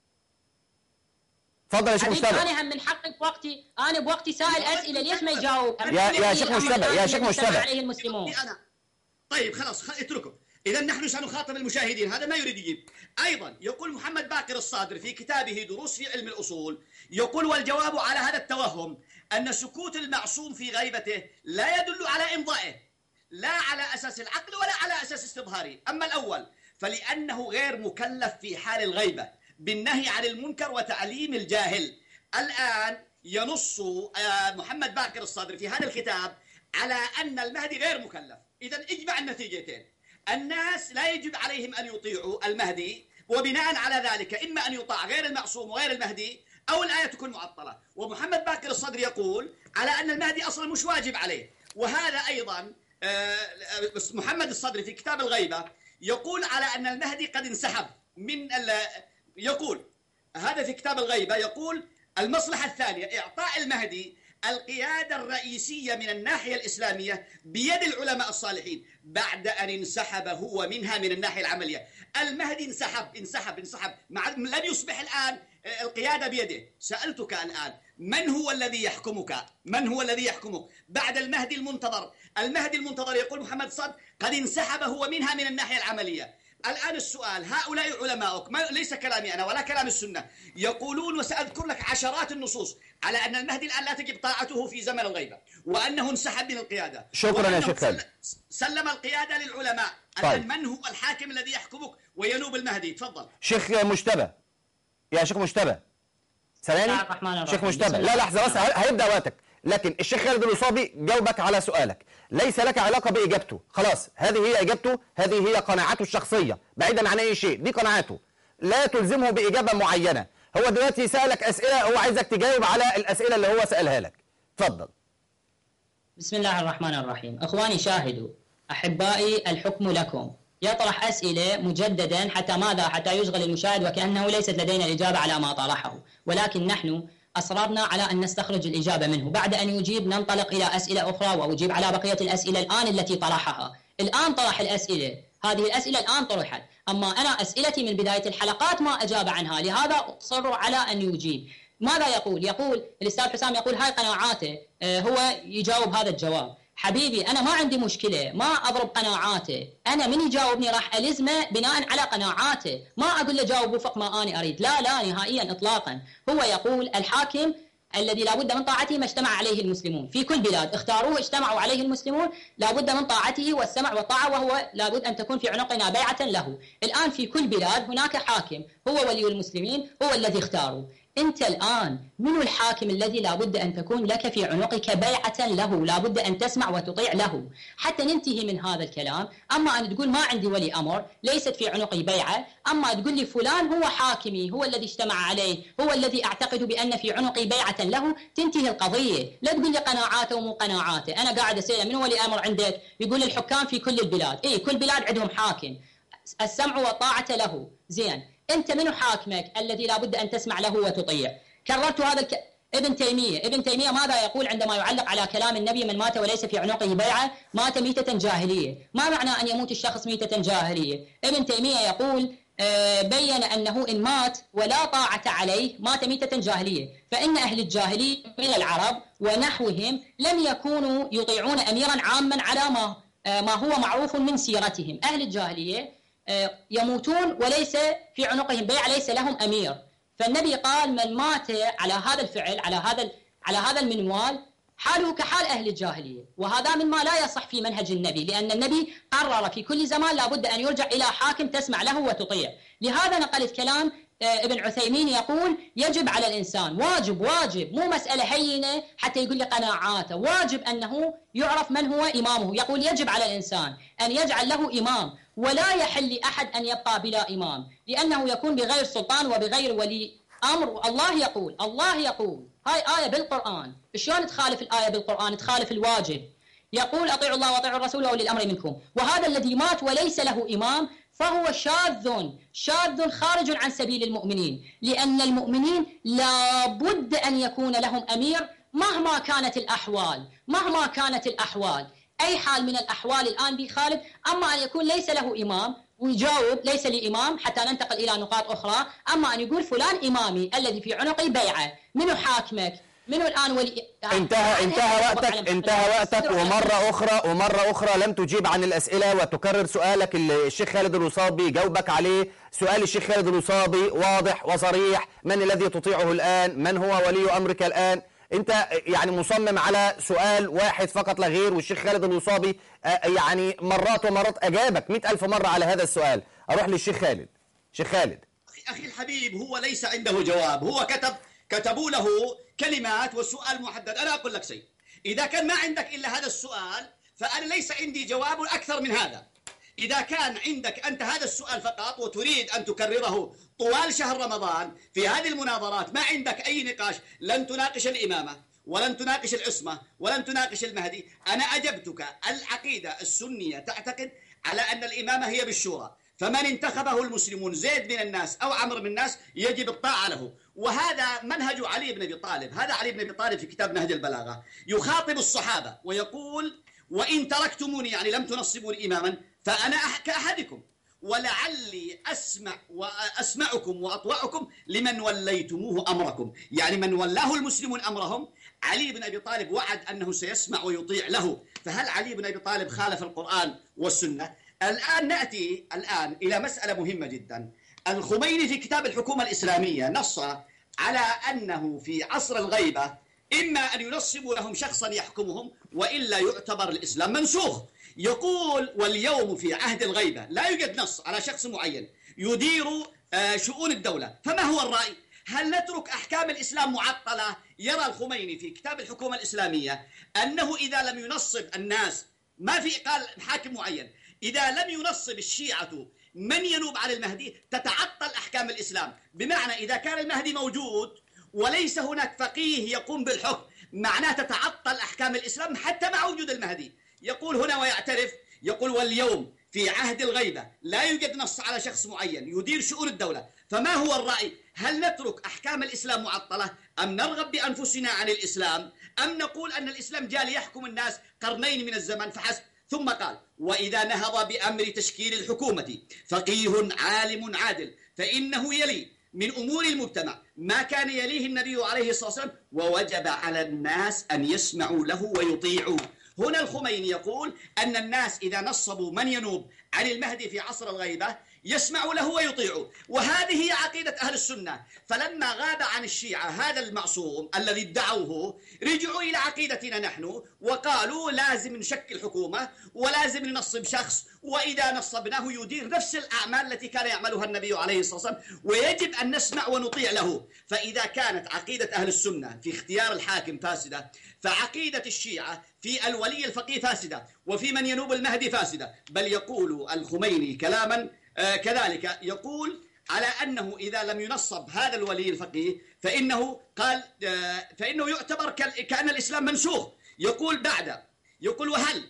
تفضل يا شيخ مشتبه. انا هم من حقي بوقتي، انا بوقتي سائل اسئله، ليش ما يجاوب؟ يا شيخ مشتبه، يا شيخ مشتبه عليه المسلمون. طيب خلاص اتركه. اذا نحن سنخاطب المشاهدين، هذا ما يريد يجيب. ايضا يقول محمد باقر الصادر في كتابه دروس في علم الاصول، يقول والجواب على هذا التوهم ان سكوت المعصوم في غيبته لا يدل على امضائه، لا على اساس العقل ولا على اساس استظهاري. اما الاول فلانه غير مكلف في حال الغيبه بالنهي عن المنكر وتعليم الجاهل. الآن ينص محمد باقر الصادر في هذا الكتاب على أن المهدي غير مكلف. إذا اجمع النتيجتين، الناس لا يجب عليهم أن يطيعوا المهدي، وبناء على ذلك إما أن يطاع غير المعصوم وغير المهدي، أو الآية تكون معطلة. ومحمد باقر الصدر يقول على أن المهدي أصلا مش واجب عليه. وهذا أيضا محمد الصدر في كتاب الغيبة يقول على أن المهدي قد انسحب من يقول هذا في كتاب الغيبة، يقول المصلحة الثانية إعطاء المهدي القيادة الرئيسية من الناحية الإسلامية بيد العلماء الصالحين بعد أن انسحب هو منها من الناحية العملية. المهدي انسحب لم يصبح الآن القيادة بيده. سألتك الآن من هو الذي يحكمك؟ من هو الذي يحكمك بعد المهدي المنتظر؟ المهدي المنتظر يقول محمد صد قد انسحب هو منها من الناحية العملية. الآن السؤال، هؤلاء علماؤك، ليس كلامي أنا ولا كلام السنة، يقولون وسأذكر لك عشرات النصوص على أن المهدي الآن لا تجب طاعته في زمن الغيبة، وأنه انسحب من القيادة. شكرا يا شيخ خالد. سلم القيادة للعلماء. الآن من هو الحاكم الذي يحكمك وينوب المهدي؟ تفضل شيخ مجتبى. يا شيخ مجتبى سلامي. شيخ مجتبى، لا لحظة بس، هيبدأ وقتك. لكن الشيخ خالد الوصابي جاوبك على سؤالك، ليس لك علاقة بإجابته، خلاص هذه هي إجابته، هذه هي قناعاته الشخصية بعيدا عن أي شيء، دي قناعاته، لا تلزمه بإجابة معينة. هو دلوقتي سألك أسئلة، هو عايزك تجاوب على الأسئلة اللي هو سألها لك. تفضل. بسم الله الرحمن الرحيم. أخواني شاهدوا، أحبائي الحكم لكم. يطرح أسئلة مجددا حتى يشغل المشاهد وكأنه ليست لدينا الإجابة على ما طرحه، ولكن نحن أصررنا على أن نستخرج الإجابة منه. بعد أن يجيب ننطلق إلى أسئلة أخرى وأجيب على بقية الأسئلة الآن التي طرحها. الآن طرح الأسئلة، هذه الأسئلة الآن طرحت، أما أنا أسئلتي من بداية الحلقات ما أجاب عنها، لهذا أصر على أن يجيب. ماذا يقول؟ يقول الأستاذ حسام يقول هاي قناعاته، هو يجاوب هذا الجواب. حبيبي أنا ما عندي مشكلة، ما أضرب قناعاته، أنا من يجاوبني راح ألزمه بناء على قناعاته، ما أقول له جاوب وفق ما أنا أريد، لا نهائيا إطلاقا. هو يقول الحاكم الذي لا بد من طاعته ما اجتمع عليه المسلمون في كل بلاد، اختاروه اجتمعوا عليه المسلمون، لا بد من طاعته والسمع والطاعة، وهو لا بد أن تكون في عنقنا بيعة له. الآن في كل بلاد هناك حاكم هو ولي المسلمين، هو الذي اختاروا. أنت الآن من الحاكم الذي لا بد أن تكون لك في عنقك بيعة له، لا بد أن تسمع وتطيع له حتى ننتهي من هذا الكلام. أما أن تقول ما عندي ولي أمر، ليست في عنقي بيعة، أما تقول لي فلان هو حاكمي، هو الذي اجتمع عليه، هو الذي أعتقد بأن في عنقي بيعة له، تنتهي القضية. لا تقول لي قناعاته ومو قناعاته. أنا قاعد أسأل من ولي أمر عندك؟ يقول الحكام في كل البلاد. كل بلاد عندهم حاكم، السمع والطاعة له. زين، أنت من حاكمك الذي لا بد أن تسمع له وتطيع؟ كررت هذا ابن تيمية ماذا يقول عندما يعلق على كلام النبي من مات وليس في عنقه بيعة مات ميتة جاهلية؟ ما معنى أن يموت الشخص ميتة جاهلية؟ ابن تيمية يقول بين أنه إن مات ولا طاعة عليه مات ميتة جاهلية، فإن أهل الجاهلية من العرب ونحوهم لم يكونوا يطيعون أميرا عاما على ما هو معروف من سيرتهم. أهل الجاهلية يموتون وليس في عنقهم بيع، ليس لهم أمير. فالنبي قال من مات على هذا الفعل، على هذا المنوال، حاله كحال أهل الجاهلية، وهذا مما لا يصح في منهج النبي، لأن النبي قرر في كل زمان لا بد أن يرجع إلى حاكم تسمع له وتطيع. لهذا نقلت كلام ابن عثيمين يقول يجب على الإنسان، واجب، مو مسألة هينة حتى يقول لي قناعاته، واجب أنه يعرف من هو إمامه. يقول يجب على الإنسان أن يجعل له إمام، ولا يحل لأحد أن يبقى بلا إمام، لأنه يكون بغير سلطان وبغير ولي أمر. الله يقول هاي آية بالقرآن، شلون تخالف الآية بالقرآن؟ تخالف الواجب. يقول أطيعوا الله وأطيعوا الرسول وأولي الأمر منكم. وهذا الذي مات وليس له إمام فهو شاذ خارج عن سبيل المؤمنين، لأن المؤمنين لا بد أن يكون لهم أمير مهما كانت الأحوال. أي حال من الأحوال الآن بخالد. أما أن يكون ليس له إمام ويجاوب ليس لي إمام حتى ننتقل إلى نقاط أخرى. أما أن يقول فلان إمامي الذي في عنقي بيعة، منو حاكمك؟ منو الآن ولي؟ انتهى وقتك ومرة أخرى لم تجيب عن الأسئلة وتكرر سؤالك اللي الشيخ خالد الوصابي جاوبك عليه. سؤال الشيخ خالد الوصابي واضح وصريح، من الذي تطيعه الآن؟ من هو ولي أمرك الآن؟ انت يعني مصمم على سؤال واحد فقط لا غير، والشيخ خالد الوصابي يعني مرات ومرات أجابك 100,000 مرة على هذا السؤال. أروح للشيخ خالد. شيخ خالد أخي الحبيب، هو ليس عنده جواب، هو كتبوا له كلمات والسؤال محدد. أنا أقول لك شيء، إذا كان ما عندك إلا هذا السؤال فأنا ليس عندي جواب أكثر من هذا. إذا كان عندك أنت هذا السؤال فقط وتريد أن تكرره طوال شهر رمضان في هذه المناظرات، ما عندك أي نقاش، لن تناقش الإمامة ولن تناقش العصمة ولن تناقش المهدي. أنا أجبتك. العقيدة السنية تعتقد على أن الإمامة هي بالشورى، فمن انتخبه المسلمون زيد من الناس أو عمرو من الناس يجب الطاعة له. وهذا منهج علي بن أبي طالب. هذا علي بن أبي طالب في كتاب نهج البلاغة يخاطب الصحابة ويقول وإن تركتموني يعني لم تنصبوني إماما فأنا كأحدكم، ولعلي أسمعكم وأطوعكم لمن وليتموه أمركم. يعني من ولاه المسلمون أمرهم علي بن أبي طالب وعد أنه سيسمع ويطيع له. فهل علي بن أبي طالب خالف القرآن والسنة؟ الآن نأتي إلى مسألة مهمة جدا. الخميني في كتاب الحكومة الإسلامية نص على أنه في عصر الغيبة إما أن ينصبوا لهم شخصا يحكمهم وإلا يعتبر الإسلام منسوخ. يقول واليوم في عهد الغيبة لا يوجد نص على شخص معين يدير شؤون الدولة، فما هو الرأي؟ هل نترك أحكام الإسلام معطلة؟ يرى الخميني في كتاب الحكومة الإسلامية أنه إذا لم ينصب الناس، ما في قال حاكم معين، إذا لم ينصب الشيعة من ينوب عن المهدي تتعطل أحكام الإسلام. بمعنى إذا كان المهدي موجود وليس هناك فقيه يقوم بالحكم معناه تتعطل أحكام الإسلام حتى مع وجود المهدي. يقول هنا ويعترف، يقول واليوم في عهد الغيبة لا يوجد نص على شخص معين يدير شؤون الدولة، فما هو الرأي؟ هل نترك أحكام الإسلام معطلة أم نرغب بأنفسنا عن الإسلام أم نقول أن الإسلام جاء ليحكم الناس قرنين من الزمن فحسب؟ ثم قال وإذا نهض بأمر تشكيل الحكومة فقيه عالم عادل فإنه يلي من أمور المجتمع ما كان يليه النبي عليه الصلاة والسلام ووجب على الناس أن يسمعوا له ويطيعوا. هنا الخميني يقول أن الناس إذا نصبوا من ينوب عن المهدي في عصر الغيبة يسمعوا له ويطيعوا، وهذه هي عقيدة أهل السنة. فلما غاب عن الشيعة هذا المعصوم الذي ادعوه رجعوا إلى عقيدتنا نحن وقالوا لازم نشكل حكومة ولازم ننصب شخص، وإذا نصبناه يدير نفس الأعمال التي كان يعملها النبي عليه الصلاة والسلام ويجب أن نسمع ونطيع له. فإذا كانت عقيدة أهل السنة في اختيار الحاكم فاسدة، فعقيدة الشيعة في الولي الفقيه فاسدة وفي من ينوب المهدي فاسدة. بل يقول الخميني كلاما كذلك، يقول على أنه إذا لم ينصب هذا الولي الفقيه فإنه قال فإنه يعتبر كأن الإسلام منسوخ. يقول يقول وهل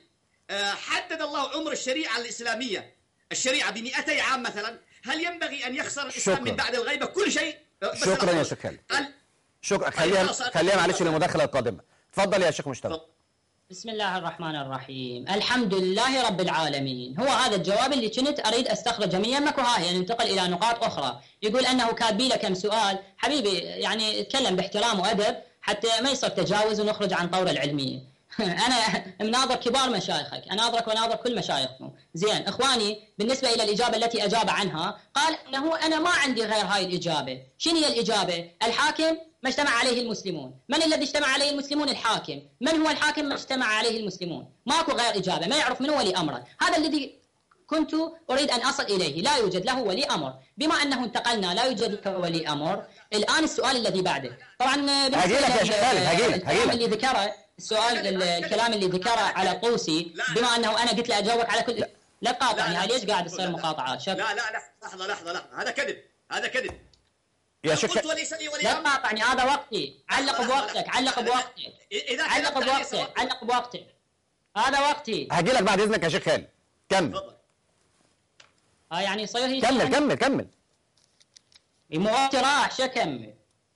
حدد الله عمر الشريعة الإسلامية الشريعة ب200 عام مثلا؟ هل ينبغي أن يخسر الإسلام من بعد الغيبة كل شيء؟ شكرا يا شيخ خالد. شكرا. خلينا معلش للمداخلة القادمة. تفضل يا شيخ مشتبه. بسم الله الرحمن الرحيم. الحمد لله رب العالمين. هو هذا الجواب اللي كنت أريد أستخرجه من يمك، وهاي يعني ننتقل إلى نقاط أخرى. يقول أنه كاتبي له كم سؤال. حبيبي يعني اتكلم باحترام وأدب حتى ما يصير تجاوز ونخرج عن طور العلمية. أنا مناظر كبار مشايخك، أناظرك وناظر كل مشايخكم. زين إخواني، بالنسبة إلى الإجابة التي أجاب عنها قال أنه أنا ما عندي غير هاي الإجابة. شنو هي الإجابة؟ الحاكم ما اجتمع عليه المسلمون. من الذي اجتمع عليه المسلمون؟ الحاكم. من هو الحاكم ما اجتمع عليه المسلمون؟ ماكو غير إجابة. ما يعرف من هو ولي أمره. هذا الذي كنت أريد أن أصل إليه. لا يوجد له ولي أمر. بما أنه انتقلنا لا يوجد له ولي أمر، الآن السؤال الذي بعده طبعا الكلام اللي ذكره الكلام اللي ذكره على طوسي، بما أنه أنا قلت له أجاوبك على كل لا تقاطعني. هاي ليش قاعد تصير مقاطعات؟ لا لحظة هذا كذب يا شيخ. لا تقاطعني، هذا وقتي. علق بوقتك. علق بوقتك. هذا وقتي. هجي لك بعد إذنك يا شيخ خالد. كمل. يعني صير هي كمل. الموقت راح شو أكمل؟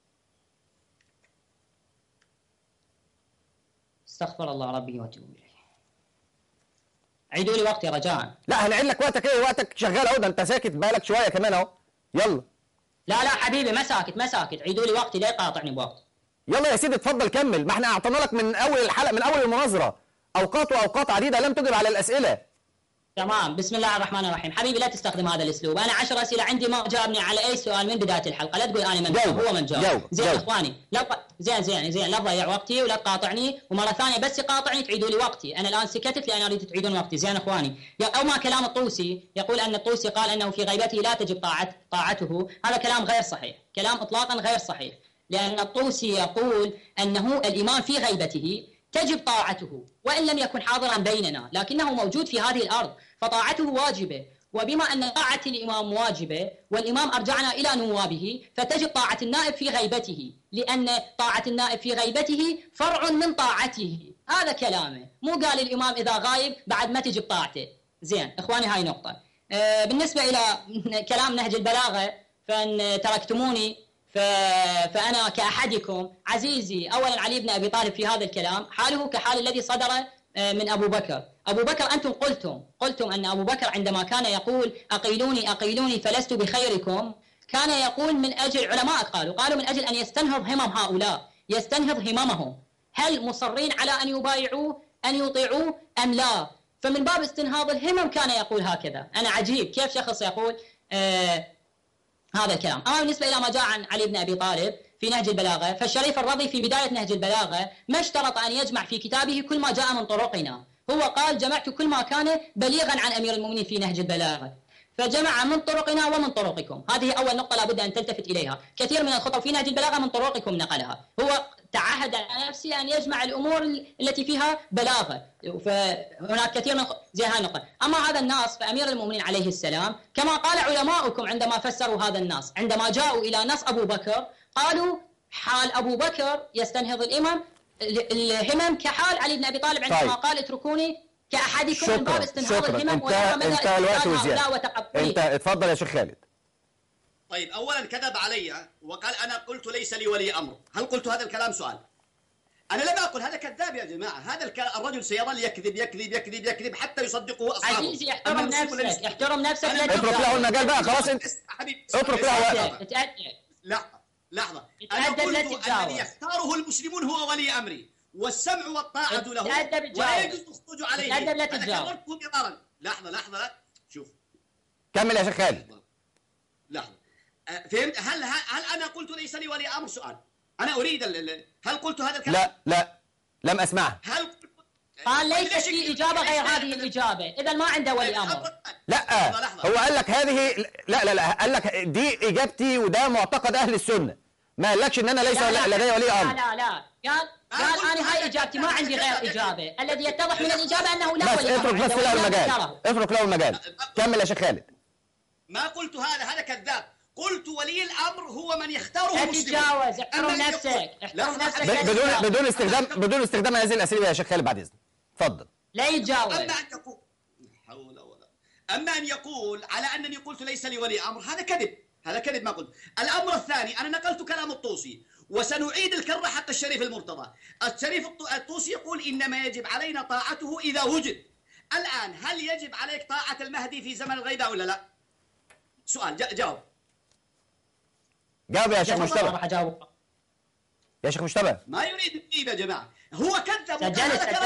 استغفر الله ربي واتوب اليه. عيدوا لي وقتي رجاء. لا هنعيد لك وقتك. ايه وقتك شغال اهو، ده انت ساكت بقالك شويه كمان اهو. يلا. لا حبيبي ما ساكت. عيدوا لي وقتي، لا يقاطعني بوقت. يلا يا سيدي اتفضل كمل. ما احنا اعطينا لك من اول الحلقه، من اول المناظره اوقات عديده لم تجب على الاسئله. تمام. بسم الله الرحمن الرحيم. حبيبي لا تستخدم هذا الاسلوب. انا 10 اسئله عندي ما جاوبني على اي سؤال من بدايه الحلقه. لا تقول انا من جاوب. هو من جاوب. زين اخواني زين لا تضيع وقتي ولا تقاطعني، ومره ثانيه بس يقاطعني تعيدوا لي وقتي. انا الان سكتت لان اريد تعيدون وقتي. زين اخواني، او ما كلام الطوسي يقول ان الطوسي قال انه في غيبته لا تجب طاعته. هذا كلام غير صحيح، كلام اطلاقا غير صحيح، لان الطوسي يقول انه الامام في غيبته تجب طاعته وإن لم يكن حاضرا بيننا، لكنه موجود في هذه الأرض فطاعته واجبة. وبما أن طاعة الإمام واجبة والإمام أرجعنا إلى نوابه فتجب طاعة النائب في غيبته، لأن طاعة النائب في غيبته فرع من طاعته. هذا كلامه، مو قال الإمام إذا غايب بعد ما تجب طاعته. زين إخواني هاي نقطة. بالنسبة إلى كلام نهج البلاغة فإن تركتموني، فأنا كأحدكم عزيزي أولا علي بن أبي طالب في هذا الكلام حاله كحال الذي صدر من أبو بكر. أبو بكر أنتم قلتم أن أبو بكر عندما كان يقول أقيلوني فلست بخيركم، كان يقول من أجل علماء قالوا من أجل أن يستنهض همم هؤلاء، يستنهض هممهم. هل مصرين على أن يبايعوه أن يطيعوه أم لا؟ فمن باب استنهاض الهمم كان يقول هكذا. أنا عجيب كيف شخص يقول هذا الكلام. أما بالنسبة إلى ما جاء عن علي بن أبي طالب في نهج البلاغة، فالشريف الرضي في بداية نهج البلاغة ما اشترط أن يجمع في كتابه كل ما جاء من طرقنا، هو قال جمعت كل ما كان بليغا عن أمير المؤمنين في نهج البلاغة، فجمع من طرقنا ومن طرقكم. هذه أول نقطة لابد أن تلتفت إليها. كثير من الخطب في نهج البلاغة من طرقكم نقلها، هو تعهد على نفسه أن يجمع الأمور التي فيها بلاغة، فهناك كثير من زي هذه النقطة. أما هذا النص فأمير المؤمنين عليه السلام كما قال علماؤكم عندما فسروا هذا النص، عندما جاءوا إلى نص أبو بكر قالوا حال أبو بكر يستنهض الهمم كحال علي بن أبي طالب عندما قال اتركوني كأحدكم من باب استنهاض الهمم. انت الوقت وزيادة. انت اتفضل يا شيخ خالد. طيب أولا كذب علي وقال أنا قلت ليس لي ولي أمر. هل قلت هذا الكلام؟ سؤال. أنا لم أقل هذا كذاب يا جماعة. هذا الرجل سيظل يكذب يكذب يكذب يكذب حتى يصدقه أصحابه. عزيزي احترم نفسك، احترم نفسك. اترك له المجال بقى خلاص. انت اترك له. لحظة. أنا قلت الذي يختاره المسلمون هو ولي أمري والسمع والطاعة له ولا يجوز الخروج عليه. أنا كررته مرارا. لحظة شوف. كمل يا شيخ خالد. لحظة. فهمت؟ هل أنا قلت ليس لي ولي أمر؟ سؤال. أنا أريد هل قلت هذا الكلام؟ لا لم أسمعه. هل قال ليست في إجابة غير هذه الإجابة، إذا ما عنده ولي أمر. لا هو قال لك هذه لا قال لك دي إجابتي وده معتقد أهل السنة، ما قالكش إن أنا ليس لدي ولي أمر. لا قال أنا هاي إجابتي ما عندي غير إجابة. الذي يتضح من الإجابة أنه لا ولي أمر. بس اترك له المجال. كمل يا شيخ خالد. ما قلت هذا كذاب. قلت ولي الأمر هو من يختاره المسلمون. لا تتجاوز. احترم نفسك. بدون استخدام هذه الأساليب يا شيخ خالد بعد إذنك. اتفضل. لا يتجاوز. أما أن يقول على أنني قلت ليس لي ولي أمر هذا كذب ما قلت. الأمر الثاني أنا نقلت كلام الطوسي وسنعيد الكرة حق الشريف المرتضى. الشريف الطوسي يقول إنما يجب علينا طاعته إذا وجد. الآن هل يجب عليك طاعة المهدي في زمن الغيبة ولا لا؟ سؤال. جاوب يا شيخ مجتبى. يا شيخ مجتبى ما يريد التجيب يا جماعة. هو كذب.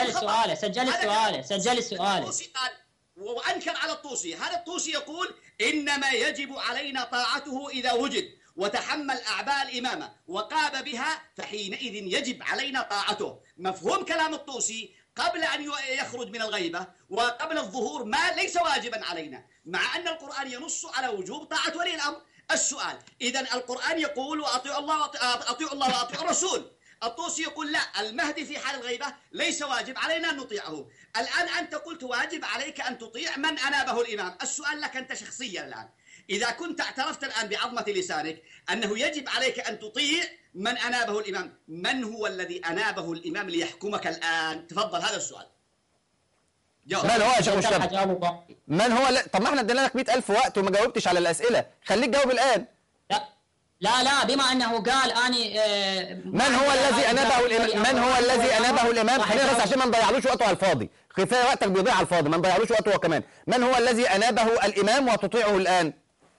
سجل السؤال. وأنكر على الطوسي. هذا الطوسي يقول إنما يجب علينا طاعته إذا وجد وتحمل أعباء الإمامة وقام بها فحينئذ يجب علينا طاعته. مفهوم كلام الطوسي قبل أن يخرج من الغيبة وقبل الظهور ما ليس واجبا علينا، مع أن القرآن ينص على وجوب طاعة ولي الأمر. السؤال إذن القرآن يقول وأطيعوا الله وأطيعوا الرسول. الطوسي يقول لا، المهدي في حال الغيبة ليس واجب علينا أن نطيعه. الآن أنت قلت واجب عليك أن تطيع من أنابه الإمام. السؤال لك أنت شخصيا الآن، إذا كنت اعترفت الآن بعظمة لسانك أنه يجب عليك أن تطيع من أنابه الإمام، من هو الذي أنابه الإمام ليحكمك الآن؟ تفضل هذا السؤال. من هو يا شيخ مجتبى؟ من هو؟ طب ما احنا ادينا لك 100,000 وقت وما جاوبتش على الأسئلة، خليك جاوب الآن. لا بما أنه قال أني من هو الذي أنابه الإمام؟ من هو الذي أنابه الإمام؟ خلينا بس عشان ما نضيعلوش وقته على الفاضي، كفاية وقتك بيضيع على الفاضي، ما نضيعلوش وقته هو كمان. من هو الذي أنابه الإمام وتطيعه الآن؟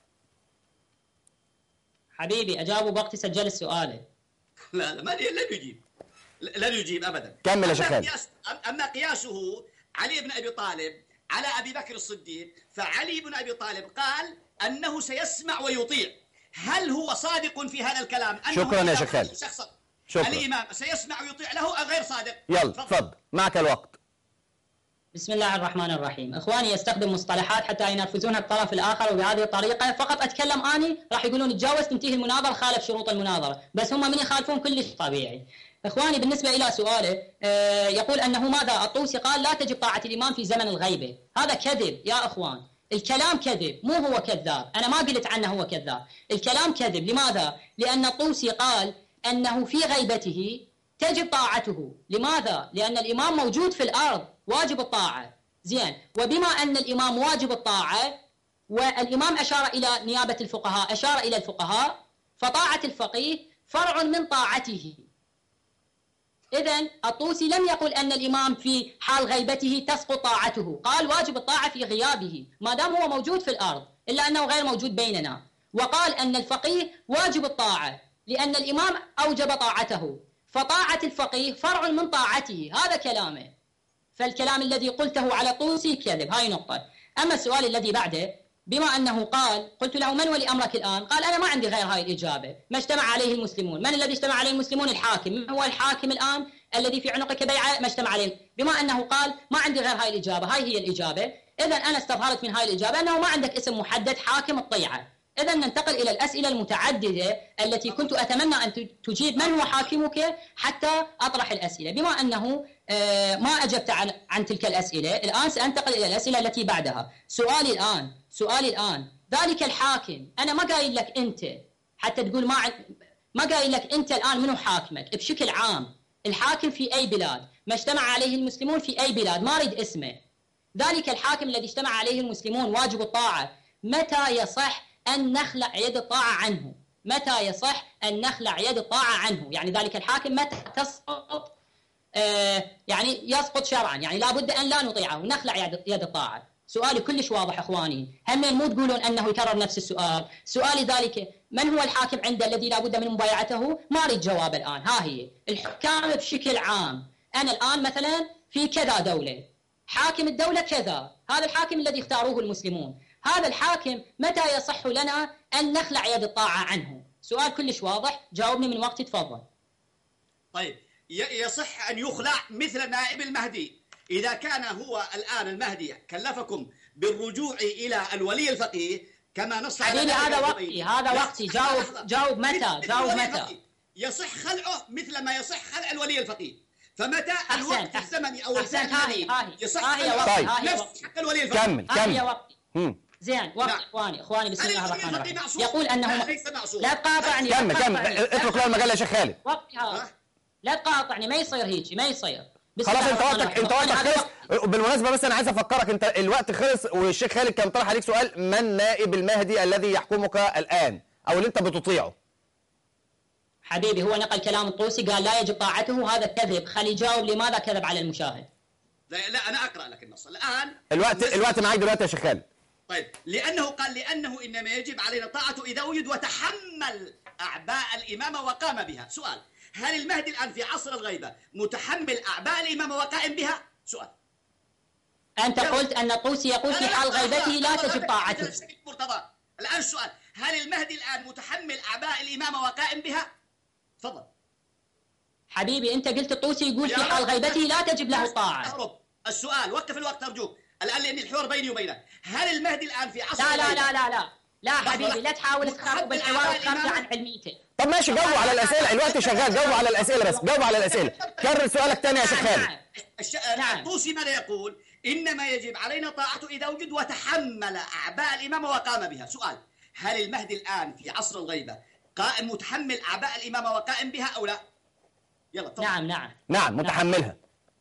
حبيبي أجاوب وقتي. سجل السؤال. لا لن يجيب أبدا. كمل يا شيخ. أما قياسه علي بن أبي طالب على أبي بكر الصديق، فعلي بن أبي طالب قال أنه سيسمع ويطيع. هل هو صادق في هذا الكلام؟ شكرا يا شيخ خالد. شكرا. الإمام سيسمع ويطيع له أو غير صادق؟ يلا تفضل معك الوقت. بسم الله الرحمن الرحيم. إخواني يستخدم مصطلحات حتى ينرفزون الطرف الآخر، وبهذه الطريقة فقط أتكلم أني راح يقولون تجاوز تنتهي المناظرة، خالف شروط المناظرة، بس هم من يخالفون كلش طبيعي. إخواني بالنسبة إلى سؤاله يقول أنه ماذا؟ الطوسي قال لا تجب طاعة الإمام في زمن الغيبة. هذا كذب يا إخوان، الكلام كذب، مو هو كذاب. أنا ما قلت عنه هو كذاب، الكلام كذب. لماذا؟ لأن الطوسي قال أنه في غيبته تجب طاعته. لماذا؟ لأن الإمام موجود في الأرض، واجب الطاعة. زين، وبما أن الإمام واجب الطاعة والإمام أشار إلى نيابة الفقهاء، أشار إلى الفقهاء، فطاعة الفقيه فرع من طاعته. إذن الطوسي لم يقل أن الإمام في حال غيبته تسقط طاعته، قال واجب الطاعة في غيابه ما دام هو موجود في الأرض، إلا أنه غير موجود بيننا. وقال أن الفقيه واجب الطاعة لأن الإمام أوجب طاعته، فطاعة الفقيه فرع من طاعته. هذا كلامه. فالكلام الذي قلته على طوسي كذب. هاي نقطة. أما السؤال الذي بعده، بما أنه قلت له من ولي أمرك الآن؟ قال أنا ما عندي غير هاي الإجابة، ما اجتمع عليه المسلمون. من الذي اجتمع عليه المسلمون؟ الحاكم. من هو الحاكم الآن الذي في عنقك بيعة؟ ما اجتمع عليه. بما أنه قال ما عندي غير هاي الإجابة، هاي هي الإجابة، إذا أنا استظهرت من هاي الإجابة أنه ما عندك اسم محدد حاكم الطيعة. إذا ننتقل إلى الأسئلة المتعددة التي كنت أتمنى أن تجيب من هو حاكمك حتى أطرح الأسئلة. بما أنه ما أجبت عن تلك الأسئلة، الآن سأنتقل إلى الأسئلة التي بعدها. سؤالي الآن ذلك الحاكم، أنا ما قايل لك أنت حتى تقول ما قايل لك أنت الآن منو حاكمك بشكل عام. الحاكم في أي بلاد ما اجتمع عليه المسلمون في أي بلاد، ما أريد اسمه. ذلك الحاكم الذي اجتمع عليه المسلمون واجب الطاعة، متى يصح أن نخلع يد الطاعة عنه؟ متى يصح أن نخلع يد الطاعة عنه؟ يعني ذلك الحاكم متى تسقط يعني يسقط شرعا، يعني لابد أن لا نطيعه ونخلع يد الطاعة. سؤالي كلش واضح إخواني، همين مو تقولون أنه يكرر نفس السؤال. سؤالي ذلك من هو الحاكم عنده الذي لابد من مبايعته؟ ما أريد جواب الآن. ها هي الحكام بشكل عام. أنا الآن مثلا في كذا دولة، حاكم الدولة كذا، هذا الحاكم الذي اختاروه المسلمون، هذا الحاكم متى يصح لنا أن نخلع يد الطاعة عنه؟ سؤال كلش واضح، جاوبني من وقتي تفضل. طيب، يصح أن يخلع مثل نائب المهدي إذا كان هو الآن المهدي كلفكم بالرجوع إلى الولي الفقيه كما نص على حبيبي هذا وقتي جاوب متى يصح خلعه مثل ما يصح خلع الولي الفقيه. فمتى الوقت الزمني أو الزمني يصح نفس حق الولي الفقيه. كمل وقتي. زين وقت. اخواني بسم الله الرحمن الرحيم. يقول انه لا تقاطعني. كمل اترك له المجال يا شيخ خالد. وقتي هذا لا تقاطعني، ما يصير هيك، ما يصير. خلاص انت وقتك خلص. بالمناسبه بس انا عايز افكرك، انت الوقت خلص والشيخ خالد كان طرح عليك سؤال: من نائب المهدي الذي يحكمك الان او اللي انت بتطيعه؟ حبيبي هو نقل كلام الطوسي قال لا يجب طاعته، هذا كذب. خلي يجاوب لماذا كذب على المشاهد. لا انا اقرا لك النص الان. الوقت معاك دلوقتي يا شيخ خالد. طيب، لانه انما يجب علينا طاعته اذا وجد وتحمل اعباء الامامه وقام بها. سؤال: هل المهدي الان في عصر الغيبه متحمل اعباء الامامه وقائم بها؟ سؤال. انت قلت ان الطوسي يقول في حال غيبته لا تجب طاعته. مرتضى، الان السؤال: هل المهدي الان متحمل اعباء الامامه وقائم بها؟ تفضل. حبيبي انت قلت الطوسي يقول في حال غيبته لا تجب له الطاعه. السؤال، وقف الوقت ارجوك الان لان الحوار بيني وبينك. هل المهدي الان في عصر لا حبيبي لا تحاول تخرب بالحوار وتخرج عن علميته. طب ماشي، جاوبوا على الاسئله، الوقت شغال، جاوبوا على الاسئله، بس جاوبوا على الاسئله. كرر سؤالك تاني يا شيخ خالد. الطوسي ماذا يقول؟ انما يجب علينا طاعته اذا وجد وتحمل اعباء الامامه وقام بها. سؤال: هل المهدي الان في عصر الغيبه قائم متحمل اعباء الامامه وقائم بها او لا؟ يلا تفضل. نعم متحملها.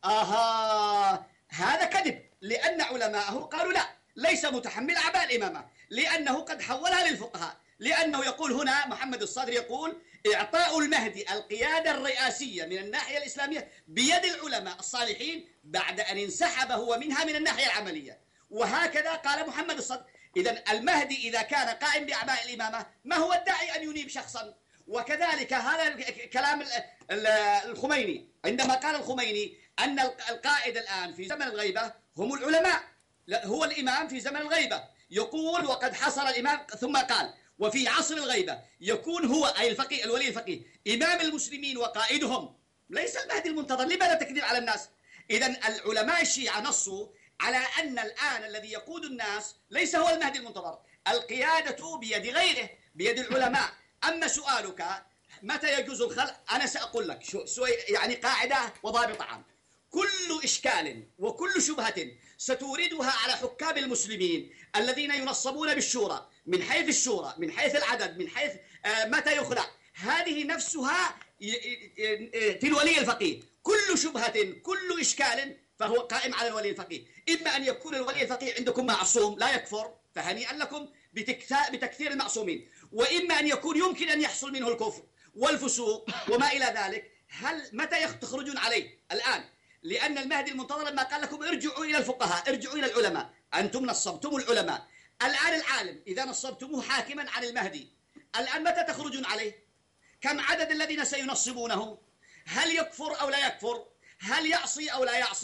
هذا كذب، لان علماءه قالوا لا، ليس متحمل اعباء الامامه، لانه قد حولها للفقهاء. لانه يقول هنا محمد الصدر يقول: اعطاء المهدي القياده الرئاسيه من الناحيه الاسلاميه بيد العلماء الصالحين بعد ان انسحب هو منها من الناحيه العمليه. وهكذا قال محمد الصدر. اذا المهدي اذا كان قائم باعباء الامامه ما هو الداعي ان ينيب شخصا. وكذلك هذا كلام الخميني عندما قال الخميني ان القائد الان في زمن الغيبه هم العلماء، لا هو الامام في زمن الغيبه. يقول: وقد حصر الامام، ثم قال: وفي عصر الغيبه يكون هو اي الفقيه الولي الفقيه امام المسلمين وقائدهم، ليس المهدي المنتظر. لماذا تكذب على الناس؟ اذا العلماء الشيعه نصوا على ان الان الذي يقود الناس ليس هو المهدي المنتظر، القياده بيد غيره، بيد العلماء. اما سؤالك متى يجوز الخلع، انا ساقول لك يعني قاعده وضابط عام: كل إشكال وكل شبهة ستوردها على حكام المسلمين الذين ينصبون بالشورى، من حيث الشورى، من حيث العدد، من حيث متى يخلع، هذه نفسها في الولي الفقيه. كل شبهة كل إشكال فهو قائم على الولي الفقيه. إما أن يكون الولي الفقيه عندكم معصوم لا يكفر، فهنيئا لكم بتكثير المعصومين، وإما أن يكون يمكن أن يحصل منه الكفر والفسوق وما إلى ذلك. متى تخرجون عليه الآن؟ لأن المهدي المنتظر لما قال لكم ارجعوا إلى الفقهاء، ارجعوا إلى العلماء، أنتم نصبتم العلماء. الآن العالم إذا نصبتموه حاكما عن المهدي، الآن متى تخرجون عليه؟ كم عدد الذين سينصبونه؟ هل يكفر أو لا يكفر؟ هل يعصي أو لا يعصي؟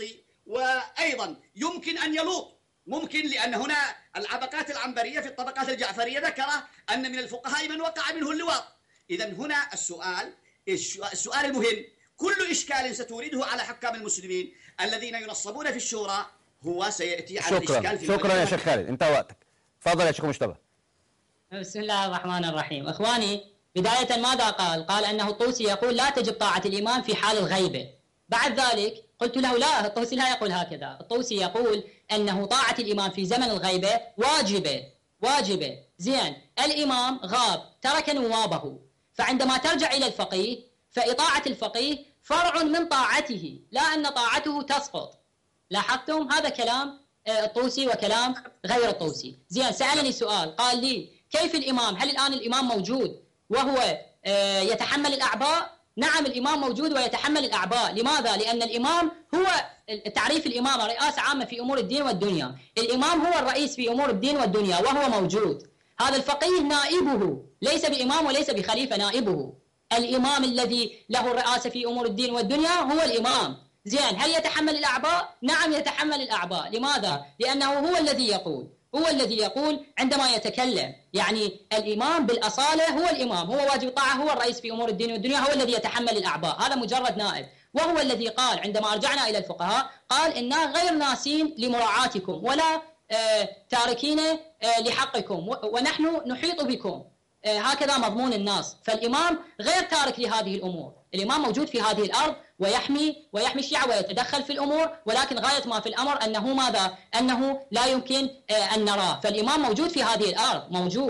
وأيضا يمكن أن يلوط، ممكن، لأن هنا العبقات العنبرية في الطبقات الجعفرية ذكر أن من الفقهاء من وقع منه اللواط. إذا هنا السؤال المهم، كل إشكال ستورده على حكام المسلمين الذين ينصبون في الشورى هو سيأتي على الإشكال في شكرا يا شيخ خالد، انتهى وقتك. تفضل يا شيخ مجتبى. بسم الله الرحمن الرحيم. إخواني، بداية ماذا قال؟ قال أنه الطوسي يقول لا تجب طاعة الإمام في حال الغيبة. بعد ذلك قلت له لا، الطوسي لا يقول هكذا. الطوسي يقول أنه طاعة الإمام في زمن الغيبة واجبة. زين، الإمام غاب ترك نوابه، فعندما ترجع إلى الفقيه فإطاعة الفقيه فرع من طاعته، لا أن طاعته تسقط. لاحظتم؟ هذا كلام الطوسي وكلام غير الطوسي. زين، سألني سؤال، قال لي كيف الإمام؟ هل الآن الإمام موجود وهو يتحمل الأعباء؟ نعم، الإمام موجود ويتحمل الأعباء. لماذا؟ لأن الإمام هو تعريف الإمامة رئاسة عامة في أمور الدين والدنيا. الإمام هو الرئيس في أمور الدين والدنيا وهو موجود. هذا الفقيه نائبه، ليس بإمام وليس بخليفة، نائبه. الإمام الذي له الرئاسة في أمور الدين والدنيا هو الإمام. زين، هل يتحمل الأعباء؟ نعم يتحمل الأعباء. لماذا؟ لأنه هو الذي يقول عندما يتكلم. يعني الإمام بالأصالة هو الإمام، هو واجب الطاعة، هو الرئيس في أمور الدين والدنيا، هو الذي يتحمل الأعباء. هذا مجرد نائب، وهو الذي قال عندما رجعنا إلى الفقهاء، قال إنا غير ناسين لمراعاتكم ولا تاركين لحقكم، ونحن نحيط بكم. هكذا مضمون النص. فالإمام غير تارك لهذه الأمور، الإمام موجود في هذه الأرض ويحمي الشيعة ويتدخل في الأمور، ولكن غاية ما في الأمر أنه ماذا؟ أنه لا يمكن أن نراه. فالإمام موجود في هذه الأرض،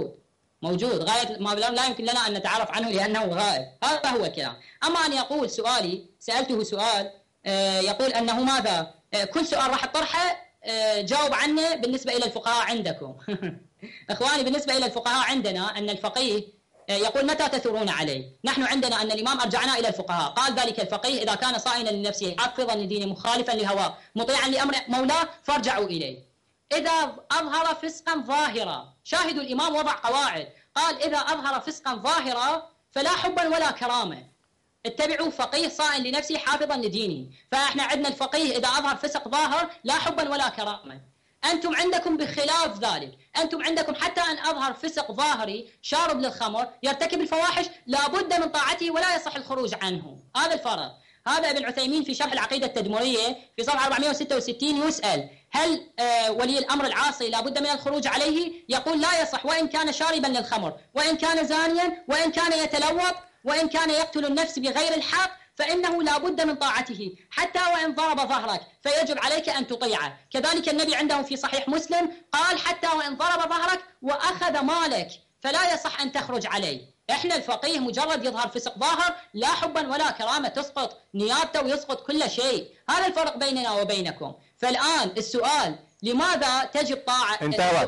موجود غاية ما في الأمر، لا يمكن لنا أن نتعرف عنه لأنه غائب. هذا هو الكلام. أما أن يقول سألته سؤال يقول أنه ماذا؟ كل سؤال راح أطرحه جاوب عنه بالنسبة إلى الفقهاء عندكم. إخواني، بالنسبة إلى الفقهاء عندنا أن الفقيه يقول متى تثورون عليه؟ نحن عندنا أن الإمام أرجعنا إلى الفقهاء، قال ذلك الفقيه إذا كان صائنا لنفسه حافظا لدينه مخالفا لهواه مطيعا لأمر مولاه فارجعوا إليه. إذا أظهر فسقا ظاهرا، شاهدوا الإمام وضع قواعد، قال إذا أظهر فسقا ظاهرا فلا حبا ولا كرامة، اتبعوا فقيه صائن لنفسه حافظا لدينه. فإحنا عندنا الفقيه إذا أظهر فسق ظاهر لا حبا ولا كرامة. أنتم عندكم بخلاف ذلك، أنتم عندكم حتى أن أظهر فسق ظاهري شارب للخمر يرتكب الفواحش لابد من طاعته ولا يصح الخروج عنه. هذا الفرق. هذا ابن عثيمين في شرح العقيدة التدمرية في صفحة 466 يسأل هل ولي الأمر العاصي لابد من الخروج عليه؟ يقول لا يصح، وإن كان شاربا للخمر، وإن كان زانيا، وإن كان يتلوط، وإن كان يقتل النفس بغير الحق، فإنه لا بد من طاعته حتى وإن ضرب ظهرك فيجب عليك أن تطيعه. كذلك النبي عندهم في صحيح مسلم قال حتى وإن ضرب ظهرك وأخذ مالك فلا يصح أن تخرج عليه. إحنا الفقيه مجرد يظهر فسق ظاهر لا حبا ولا كرامة تسقط نيابته ويسقط كل شيء. هذا الفرق بيننا وبينكم. فالآن السؤال لماذا تجب طاعة؟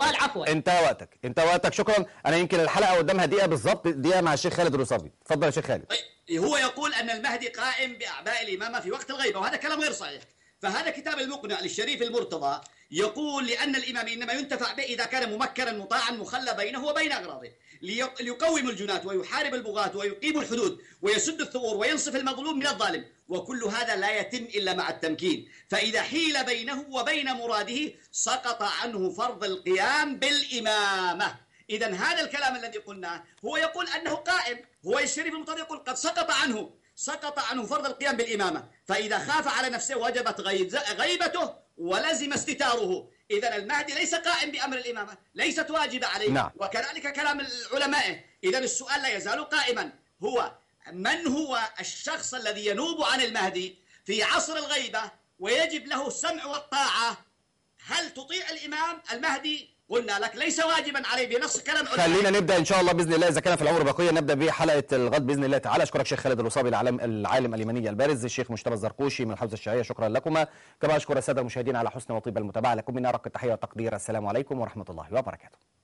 انتهى وقتك. شكرا. أنا يمكن الحلقة قدامها دقيقة بالضبط، دقيقة مع الشيخ خالد الرصافي. تفضل يا شيخ خالد. هو يقول أن المهدي قائم بأعباء الإمامة في وقت الغيبة، وهذا كلام غير صحيح. فهذا كتاب المقنع للشريف المرتضى يقول لأن الإمام إنما ينتفع به إذا كان ممكنا مطاعا مخلى بينه وبين أغراضه، ليقوم الجناة ويحارب البغاة ويقيم الحدود ويسد الثغور وينصف المظلوم من الظالم، وكل هذا لا يتم إلا مع التمكين. فإذا حيل بينه وبين مراده سقط عنه فرض القيام بالإمامة. إذا هذا الكلام الذي قلناه هو يقول أنه قائم، هو الشريف المرتضى يقول قد سقط عنه فرض القيام بالإمامة، فإذا خاف على نفسه وجبت غيبته ولزم استتاره. إذا المهدي ليس قائم بأمر الإمامة، ليست واجبة عليه. نعم. وكذلك كلام العلماء. إذا السؤال لا يزال قائما، هو من هو الشخص الذي ينوب عن المهدي في عصر الغيبة ويجب له السمع والطاعة؟ هل تطيع الإمام المهدي؟ قلنا لك ليس واجبا عليه بنص كلام علماء. خلينا نبدا ان شاء الله باذن الله، اذا كان في العمر بقيه نبدا بحلقه الغد باذن الله تعالى. اشكرك شيخ خالد الرصافي العالم اليمني البارز، الشيخ مجتبى الزرقوشي من الحوزه الشيعيه، شكرا لكما. كما اشكر الساده المشاهدين على حسن وطيب المتابعه. لكم منا رق التحيه والتقدير. السلام عليكم ورحمه الله وبركاته.